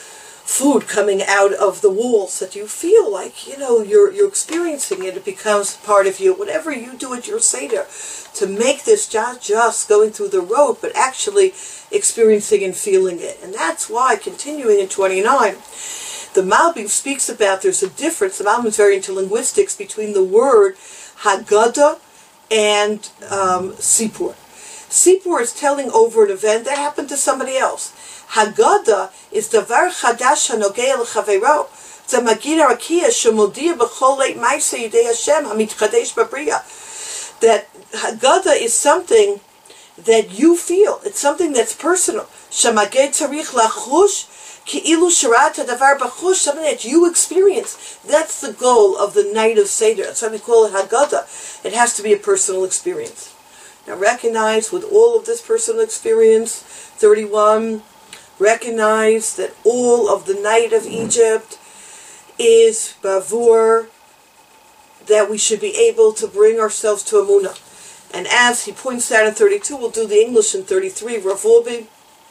[SPEAKER 1] food coming out of the walls that you feel like, you know, you're you're experiencing it. It becomes part of you. Whatever you do at your Seder, to make this not just going through the road, but actually experiencing and feeling it. And that's why, continuing in twenty-nine, the Malbim speaks about there's a difference. The Malbim is very into linguistics between the word Haggadah and um, Sipur. Sipur is telling over an event that happened to somebody else. Haggadah is davar chadash hanogei l'chaveiro. It's a magid arakia shemodia b'chol leit ma'aseh yidei Hashem hamitchadesh b'bria. That Haggadah is something that you feel. It's something that's personal. Shamaged tzarich lachush ki'ilu sharat hadavar bachush, something that you experience. That's the goal of the night of Seder. That's why we call it Haggadah. It has to be a personal experience. Now recognize with all of this personal experience, thirty-one, recognize that all of the night of Egypt is bavur, that we should be able to bring ourselves to Amunah. And as he points out in thirty-two, we'll do the English in thirty-three, Rav Wolbe.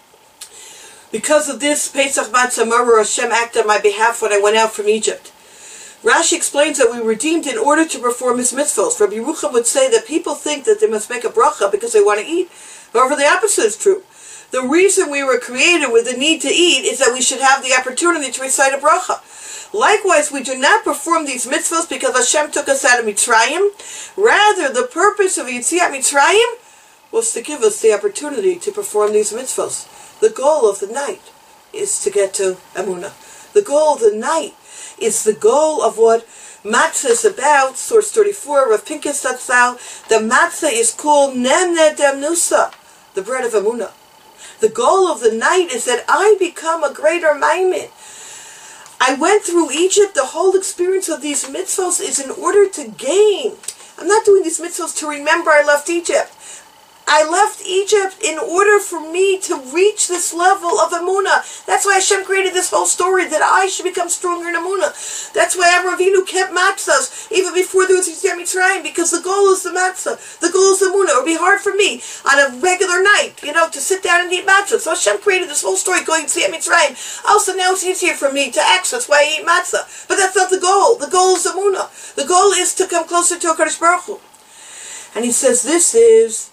[SPEAKER 1] Because of this, Pesach Matzah Maror, Hashem acted on my behalf when I went out from Egypt. Rashi explains that we were redeemed in order to perform his mitzvahs. Rabbi Yerucham would say that people think that they must make a bracha because they want to eat. However, the opposite is true. The reason we were created with the need to eat is that we should have the opportunity to recite a bracha. Likewise, we do not perform these mitzvahs because Hashem took us out of Mitzrayim. Rather, the purpose of Yetziat Mitzrayim was to give us the opportunity to perform these mitzvahs. The goal of the night is to get to Amunah. The goal of the night is the goal of what matzah is about. Source thirty-four, Rav Pinkus Zatzal. The matzah is called Nemne Demnusa, the bread of Amunah. The goal of the night is that I become a greater Maimin. I went through Egypt. The whole experience of these mitzvahs is in order to gain. I'm not doing these mitzvahs to remember I left Egypt. I left Egypt in order for me to reach this level of Amunah. That's why Hashem created this whole story, that I should become stronger in Amunah. That's why Avraham Avinu kept matzahs even before there was Yetziat Mitzrayim, because the goal is the matzah. The goal is Amunah. It would be hard for me on a regular night, you know, to sit down and eat matzah. So Hashem created this whole story going to Yetziat Mitzrayim. Also, now it's easier for me to access why I eat matzah. But that's not the goal. The goal is Amunah. The goal is to come closer to HaKadosh Baruch Hu. And he says this is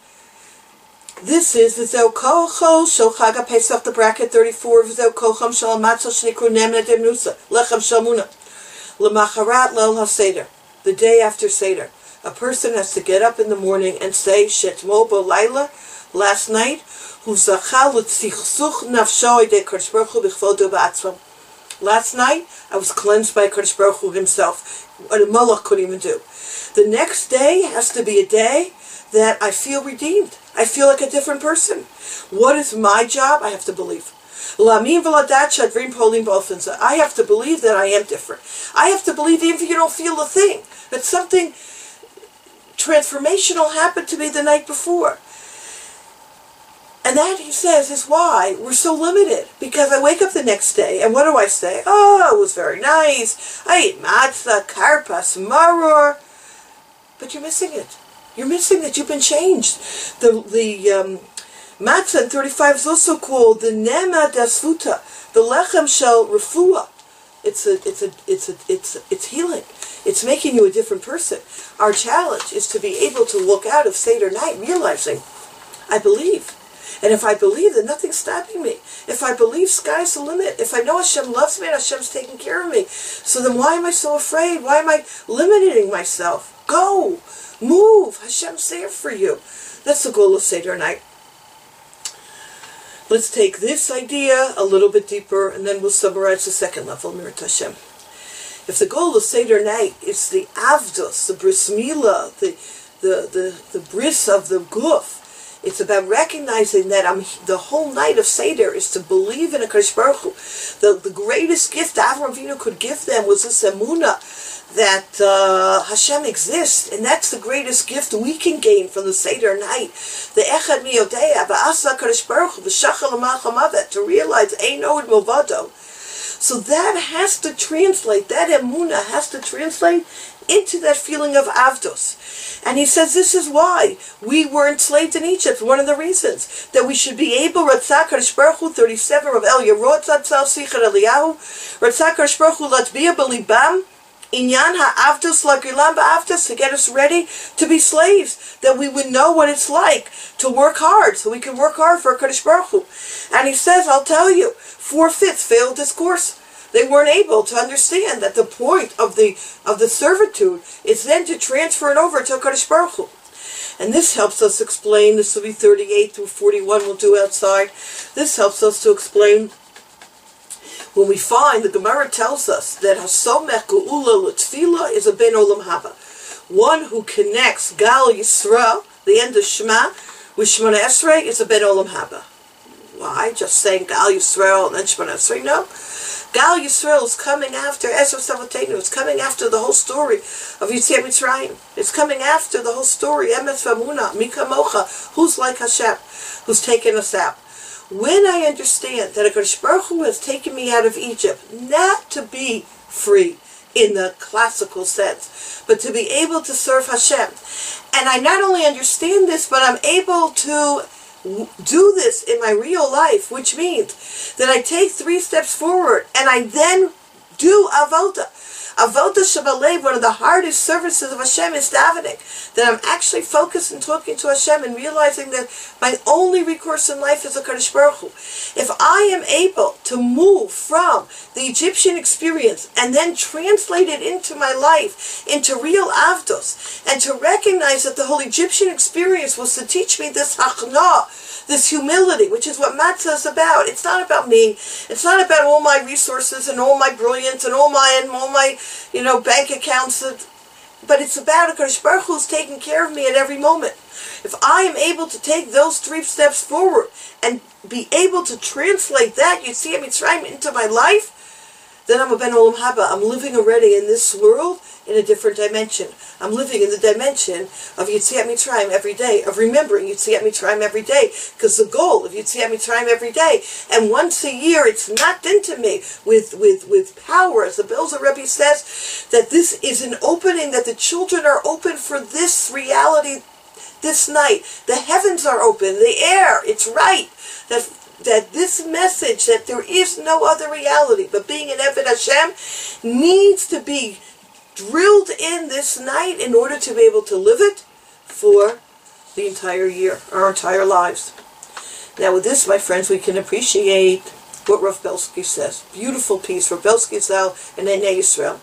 [SPEAKER 1] This is V'zeu Kocho Shel Chag HaPesach, the bracket thirty-four, V'zeu Kocham Shel Matzah Shnikru Nemna Demnusa, Lechem Shel Munah, L'macharat Leil HaSeder, the day after Seder. A person has to get up in the morning and say, Shetmo B'Laila, last night, Hu Zachal L'tzichzuch Nafsho Idei Kodesh Baruch Hu B'chvodo B'atzvam. Last night, I was cleansed by Kodesh Baruch Hu himself, what a Malach couldn't even do. The next day has to be a day that I feel redeemed. I feel like a different person. What is my job? I have to believe. I have to believe that I am different. I have to believe even if you don't feel a thing, that something transformational happened to me the night before. And that, he says, is why we're so limited. Because I wake up the next day, and what do I say? Oh, it was very nice. I ate matzah, karpas, maror. But you're missing it. You're missing that you've been changed. The the um, matzah in thirty-five is also called the nema dasfuta, the lechem shel refuah. It's a it's a it's a it's it's healing. It's making you a different person. Our challenge is to be able to look out of Seder night, realizing, I believe, and if I believe, then nothing's stopping me. If I believe, sky's the limit. If I know Hashem loves me and Hashem's taking care of me, so then why am I so afraid? Why am I limiting myself? Go. Move. Hashem's there for you. That's the goal of Seder night. Let's take this idea a little bit deeper, and then we'll summarize the second level, Mirat Hashem. If the goal of Seder night is the avdos, the bris milah, the, the, the, the bris of the guf, it's about recognizing that I'm, the whole night of Seder is to believe in a HaKadosh Baruch Hu. The, the greatest gift Avraham Avinu could give them was this emunah, that uh, Hashem exists, and that's the greatest gift we can gain from the Seder night. The Echad Miyodea, Ba'asa HaKadosh Baruch Hu, V'shachal Ha'malchamavet, to realize Ein Od Milvado. So that has to translate, that emunah has to translate into that feeling of avdos. And he says this is why we were enslaved in Egypt. One of the reasons that we should be able, Ratzah HaKadosh Baruch Hu, thirty-seven, of El Yerot Zatzal Sichar Eliyahu, Ratzah HaKadosh Baruch Hu, Latvia B'libam, Inyan ha'avdos lagilam ba'avdos, to get us ready to be slaves, that we would know what it's like to work hard, so we can work hard for HaKadosh Baruch Hu. And he says, I'll tell you, four-fifths failed this course. They weren't able to understand that the point of the of the servitude is then to transfer it over to HaKadosh Baruch Hu. And this helps us explain, this will be thirty-eight through forty-one, we'll do outside. This helps us to explain when we find, the Gemara tells us that Hasomech Geula L'Tfila is a Ben Olam Haba. One who connects Gal Yisrael, the end of Shema, with Shemona Esrei, is a Ben Olam Haba. Why? Just saying Gal Yisrael and then Shemona Esrei? No. Gal Yisrael is coming after Ezra Savatenu. It's coming after the whole story of Yetziat Mitzrayim. It's coming after the whole story. Emes V'Amunah, Mi Kamocha. Who's like Hashem? Who's taken us out? When I understand that HaKadosh Baruch Hu has taken me out of Egypt, not to be free in the classical sense, but to be able to serve Hashem. And I not only understand this, but I'm able to do this in my real life, which means that I take three steps forward and I then do avoda. Avoda Shabalev, one of the hardest services of Hashem is davening. That I'm actually focused and talking to Hashem and realizing that my only recourse in life is a HaKadosh Baruch Hu. If I am able to move from the Egyptian experience and then translate it into my life, into real avdos, and to recognize that the whole Egyptian experience was to teach me this hachna, this humility, which is what matzah is about. It's not about me. It's not about all my resources and all my brilliance and all my and all my, you know, bank accounts. But it's about HaKadosh Baruch Hu who's taking care of me at every moment. If I am able to take those three steps forward and be able to translate that Yetziat Mitzrayim into my life, then I'm a Ben Olam Haba. I'm living already in this world in a different dimension. I'm living in the dimension of Yetziat Mitzrayim every day, of remembering Yetziat Mitzrayim every day, because the goal of Yetziat Mitzrayim every day, and once a year it's knocked into me with, with, with power, as the Belzer Rebbe says, that this is an opening, that the children are open for this reality this night. The heavens are open, the air, it's right, that that this message, that there is no other reality, but being an Eved Hashem needs to be drilled in this night in order to be able to live it for the entire year, our entire lives. Now with this, my friends, we can appreciate what Rav Belsky says. Beautiful piece, Rav Belsky Zal and Einei Yisrael.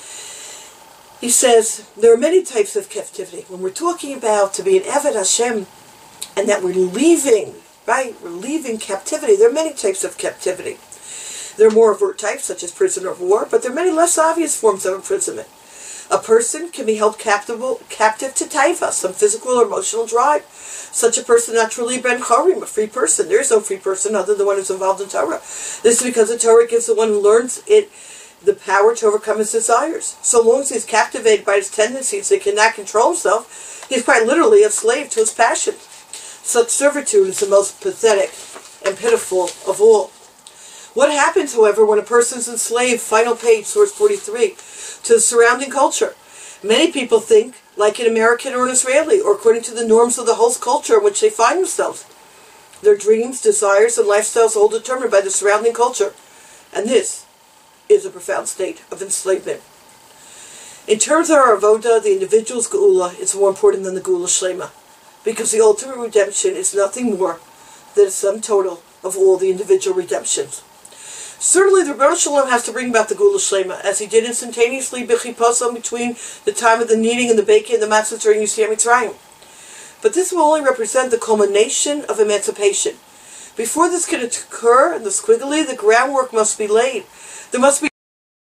[SPEAKER 1] He says, there are many types of captivity. When we're talking about to be an Eved Hashem, and that we're leaving, right, we're leaving captivity, there are many types of captivity. There are more overt types, such as prisoner of war, but there are many less obvious forms of imprisonment. A person can be held captive, captive to taiva, some physical or emotional drive. Such a person not truly ben chorim, a free person. There is no free person other than the one who's involved in Torah. This is because the Torah gives the one who learns it the power to overcome his desires. So long as he's captivated by his tendencies and cannot control himself, he's quite literally a slave to his passion. Such servitude is the most pathetic and pitiful of all. What happens, however, when a person is enslaved, final page, source forty-three, to the surrounding culture? Many people think like an American or an Israeli, or according to the norms of the host culture in which they find themselves. Their dreams, desires, and lifestyles are all determined by the surrounding culture. And this is a profound state of enslavement. In terms of our avoda, the individual's geula is more important than the geula shlema, because the ultimate redemption is nothing more than a sum total of all the individual redemptions. Certainly the Rebbe Shalom has to bring about the geula shlema, as he did instantaneously b'chipasam between the time of the kneading and the baking and the matzah during Yetziat Mitzrayim. But this will only represent the culmination of emancipation. Before this can occur in the squiggly, the groundwork must be laid. There must be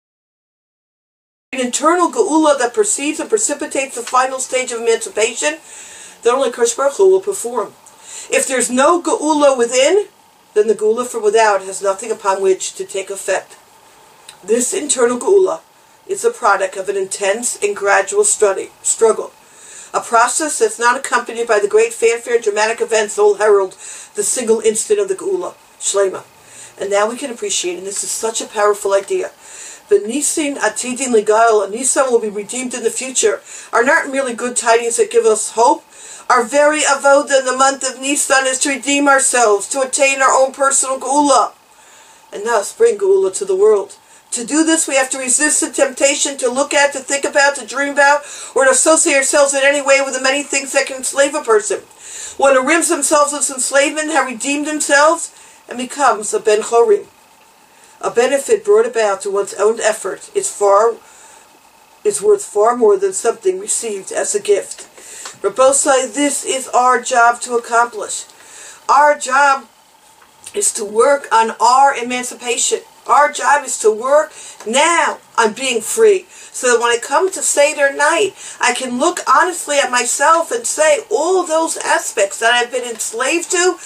[SPEAKER 1] an internal geula that precedes and precipitates the final stage of emancipation that only HaKadosh Baruch Hu will perform. If there's no geula within, then the geula from without has nothing upon which to take effect. This internal geula is a product of an intense and gradual study, struggle. A process that's not accompanied by the great fanfare and dramatic events that will herald the single instant of the geula, shlema. And now we can appreciate, and this is such a powerful idea, the Nisin Atidin Ligail, a Nisan will be redeemed in the future, are not merely good tidings that give us hope. Our very avoda in the month of Nisan is to redeem ourselves, to attain our own personal geula, and thus bring geula to the world. To do this, we have to resist the temptation to look at, to think about, to dream about, or to associate ourselves in any way with the many things that can enslave a person. One who rims themselves of enslavement have redeemed themselves and becomes a ben chorim. A benefit brought about to one's own effort is far is worth far more than something received as a gift. Rabbosai, this is our job to accomplish. Our job is to work on our emancipation. Our job is to work now on being free, so that when I come to Seder night, I can look honestly at myself and say, all those aspects that I've been enslaved to,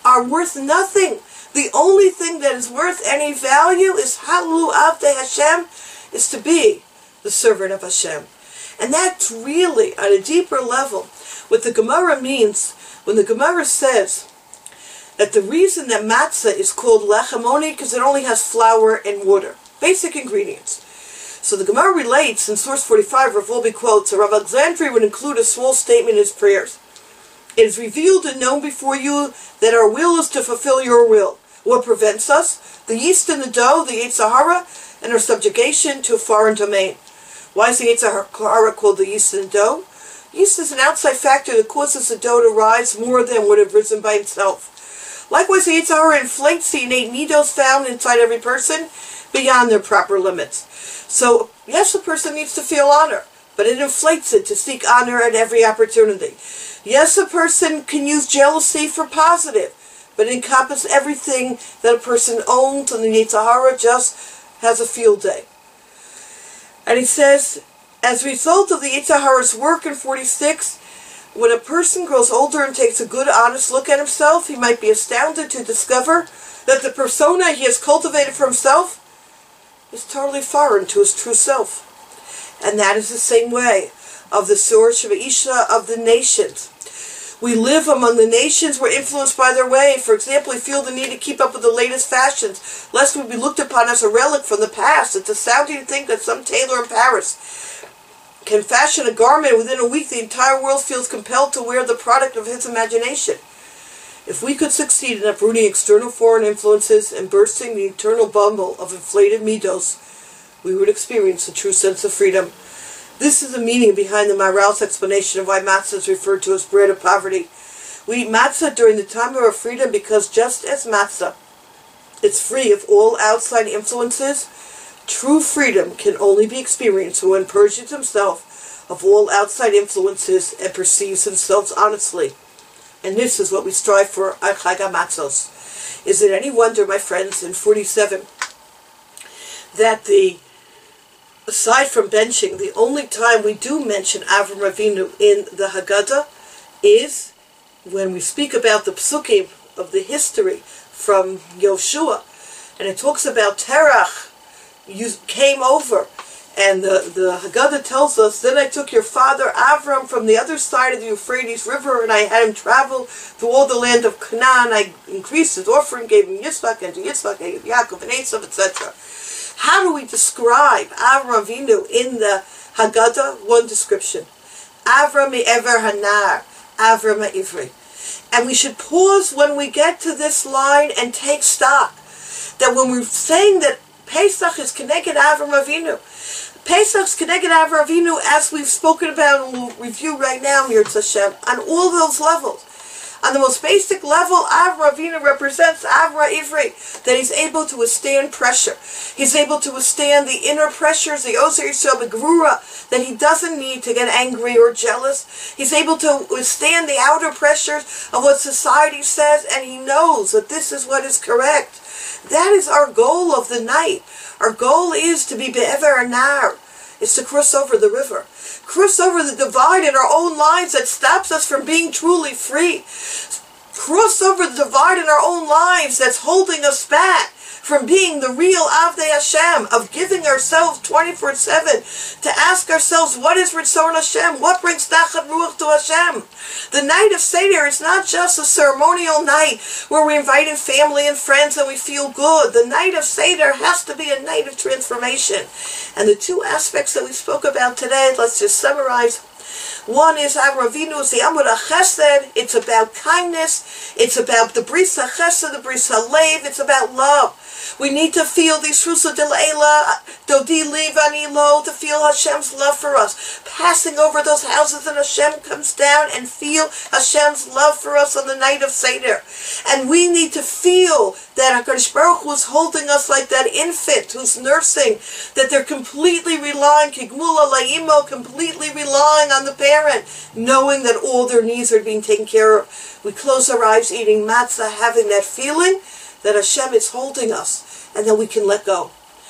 [SPEAKER 1] are worth nothing. The only thing that is worth any value is Halu Avdei Hashem, is to be the servant of Hashem. And that's really, on a deeper level, what the Gemara means when the Gemara says that the reason that matzah is called lechem because it only has flour and water. Basic ingredients. So the Gemara relates in source forty-five, Rav Wolbe quotes, Rav Alexandria would include a small statement in his prayers. It is revealed and known before you that our will is to fulfill your will. What prevents us? The yeast in the dough, the Yetzer Hara, and our subjugation to a foreign domain. Why is the Yetzer Hara called the yeast in the dough? Yeast is an outside factor that causes the dough to rise more than would have risen by itself. Likewise, the Yetzer Hara inflates the innate midos found inside every person beyond their proper limits. So, yes, a person needs to feel honor, but it inflates it to seek honor at every opportunity. Yes, a person can use jealousy for positive, but it encompasses everything that a person owns, and the Yetzer Hara just has a field day. And he says, as a result of the Yetzer Hara's work in forty-six, when a person grows older and takes a good, honest look at himself, he might be astounded to discover that the persona he has cultivated for himself is totally foreign to his true self. And that is the same way of the Sur Shvaisha of the nations. We live among the nations, we're influenced by their way. For example, we feel the need to keep up with the latest fashions, lest we be looked upon as a relic from the past. It's astounding to think that some tailor in Paris can fashion a garment within a week. The entire world feels compelled to wear the product of his imagination. If we could succeed in uprooting external foreign influences and bursting the internal bundle of inflated midos, we would experience a true sense of freedom. This is the meaning behind the Maharal's explanation of why matzah is referred to as bread of poverty. We eat matzah during the time of our freedom because just as matzah is free of all outside influences, true freedom can only be experienced when one purges himself of all outside influences and perceives himself honestly. And this is what we strive for at Chag HaMatzos. Is it any wonder, my friends, in forty-seven, that the, aside from benching, the only time we do mention Avram Avinu in the Haggadah is when we speak about the psukim of the history from Yoshua. And it talks about Terach, you came over. And the, the Haggadah tells us, then I took your father Avram from the other side of the Euphrates River, and I had him travel through all the land of Canaan. I increased his offering, gave him Yitzchak, and to Yitzchak I gave Yaakov and Esav, et cetera. How do we describe Avram Avinu in the Haggadah? One description. Avram me'ever hanar, Avram ha'ivri. And we should pause when we get to this line and take stock. That when we're saying that Pesach is connected Avram Avinu, Pesach's connected Avram Avinu, as we've spoken about and we'll review right now, Yirtzeh Hashem, on all those levels. On the most basic level, Avram Avinu represents Avram Ivri, that he's able to withstand pressure. He's able to withstand the inner pressures, the Ozer Yisrael Begrura, that he doesn't need to get angry or jealous. He's able to withstand the outer pressures of what society says, and he knows that this is what is correct. That is our goal of the night. Our goal is to be Be'ever Anar. It's to cross over the river. Cross over the divide in our own lives that stops us from being truly free. Cross over the divide in our own lives that's holding us back from being the real Avdei Hashem, of giving ourselves twenty-four seven, to ask ourselves, what is Ritzon Hashem? What brings Nachat Ruach to Hashem? The night of Seder is not just a ceremonial night where we invite in family and friends and we feel good. The night of Seder has to be a night of transformation. And the two aspects that we spoke about today, let's just summarize. One is Avram Avinu, is the Amud HaChesed. It's about kindness. It's about the Bris HaChesed, the Bris HaLev. It's about love. We need to feel the Shrusa de Leila, Dodi Livani Lo, to feel Hashem's love for us. Passing over those houses and Hashem comes down and feel Hashem's love for us on the night of Seder. And we need to feel that HaKadosh Baruch Hu is holding us like that infant who's nursing, that they're completely relying, Kigmula Laimo, completely relying on the parent, knowing that all their needs are being taken care of. We close our eyes eating matzah, having that feeling that Hashem is holding us and that we can let go.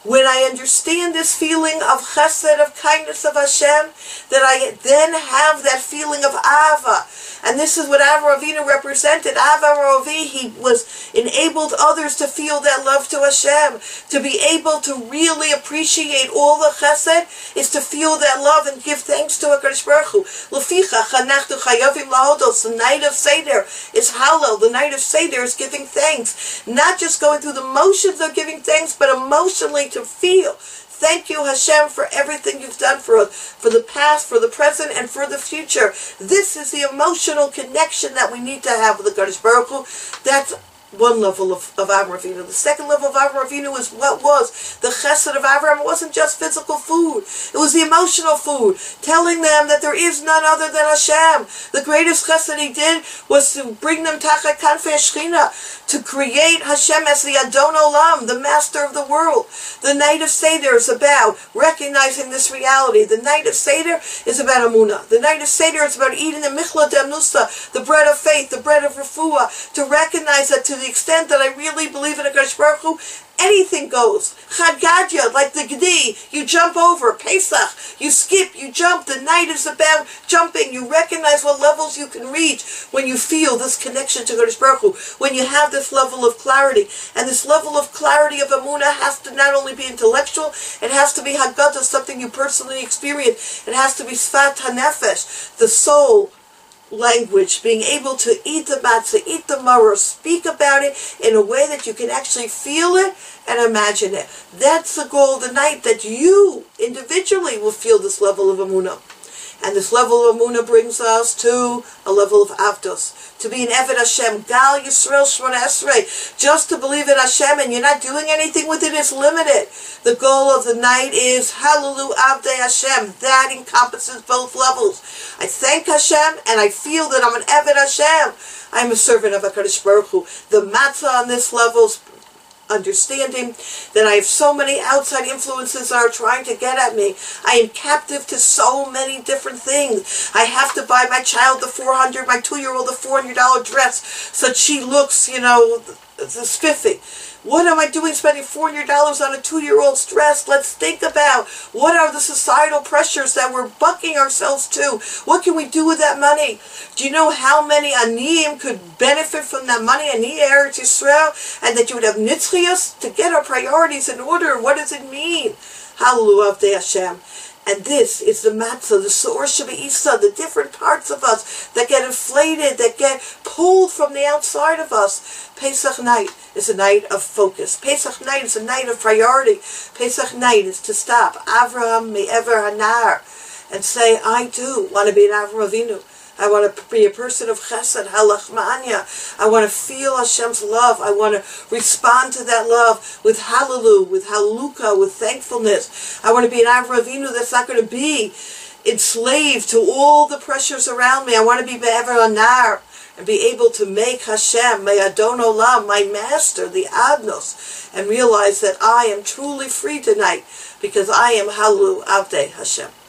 [SPEAKER 1] When I understand this feeling of chesed, of kindness of Hashem, that I then have that feeling of Ava. And this is what Avraham Avinu represented. Avraham Avinu, he was enabled others to feel that love to Hashem. To be able to really appreciate all the chesed is to feel that love and give thanks to HaKadosh Baruch Hu. Lefichach anachnu chayavim lahodos. The night of Seder is Hallel. The night of Seder is giving thanks. Not just going through the motions of giving thanks, but emotionally to feel. Thank you, Hashem, for everything you've done for us, for the past, for the present, and for the future. This is the emotional connection that we need to have with the HaKadosh Baruch Hu. That's one level of, of Avraham Avinu. The second level of Avraham Avinu is what was the chesed of Avraham. It wasn't just physical food. It was the emotional food, telling them that there is none other than Hashem. The greatest chesed he did was to bring them tachat kanfei Shechina, to create Hashem as the Adon Olam, the master of the world. The night of Seder is about recognizing this reality. The night of Seder is about Amunah. The night of Seder is about eating the Michla Damnusa, the bread of faith, the bread of Refuah, to recognize that to the extent that I really believe in HaKadosh Baruch Hu, anything goes. Chad Gadya, like the Gedi, you jump over. Pesach, you skip, you jump. The night is about jumping. You recognize what levels you can reach when you feel this connection to HaKadosh Baruch Hu, when you have this level of clarity. And this level of clarity of Amunah has to not only be intellectual, it has to be Haggadah, something you personally experience. It has to be Sfat HaNefesh, the soul language, being able to eat the matzah, eat the maror, speak about it in a way that you can actually feel it and imagine it. That's the goal of the night, that you individually will feel this level of Amunah. And this level of Amunah brings us to a level of Avdos. To be an Eved Hashem, Gal Yisrael Shmona Esrei. Just to believe in Hashem and you're not doing anything with it is limited. The goal of the night is Hallelu Avdei Hashem. That encompasses both levels. I thank Hashem and I feel that I'm an Eved Hashem. I'm a servant of HaKadosh Baruch Hu. The matzah on this level is understanding that I have so many outside influences that are trying to get at me. I am captive to so many different things. I have to buy my child the four hundred, my two-year-old the four hundred dollar dress so that she looks, you know, the spiffy. What am I doing spending four hundred dollars on a two-year-old's dress? Let's think about what are the societal pressures that we're bucking ourselves to. What can we do with that money? Do you know how many aniyim could benefit from that money, Aniyei Eretz Yisrael, and that you would have nitzchias to get our priorities in order? What does it mean? Hallelu Avdei Hashem. And this is the matzah, the Sor Shabbat, the different parts of us that get inflated, that get pulled from the outside of us. Pesach night is a night of focus. Pesach night is a night of priority. Pesach night is to stop. Avraham me'ever hanar. And say, I too want to be an Avraham Avinu. I want to be a person of chesed, halachmania. I want to feel Hashem's love. I want to respond to that love with hallelu, with haluka, with thankfulness. I want to be an Avraham Avinu that's not going to be enslaved to all the pressures around me. I want to be be'ever anar and be able to make Hashem, my Adon Olam, my master, the Adnos, and realize that I am truly free tonight because I am Halu Avdei Hashem.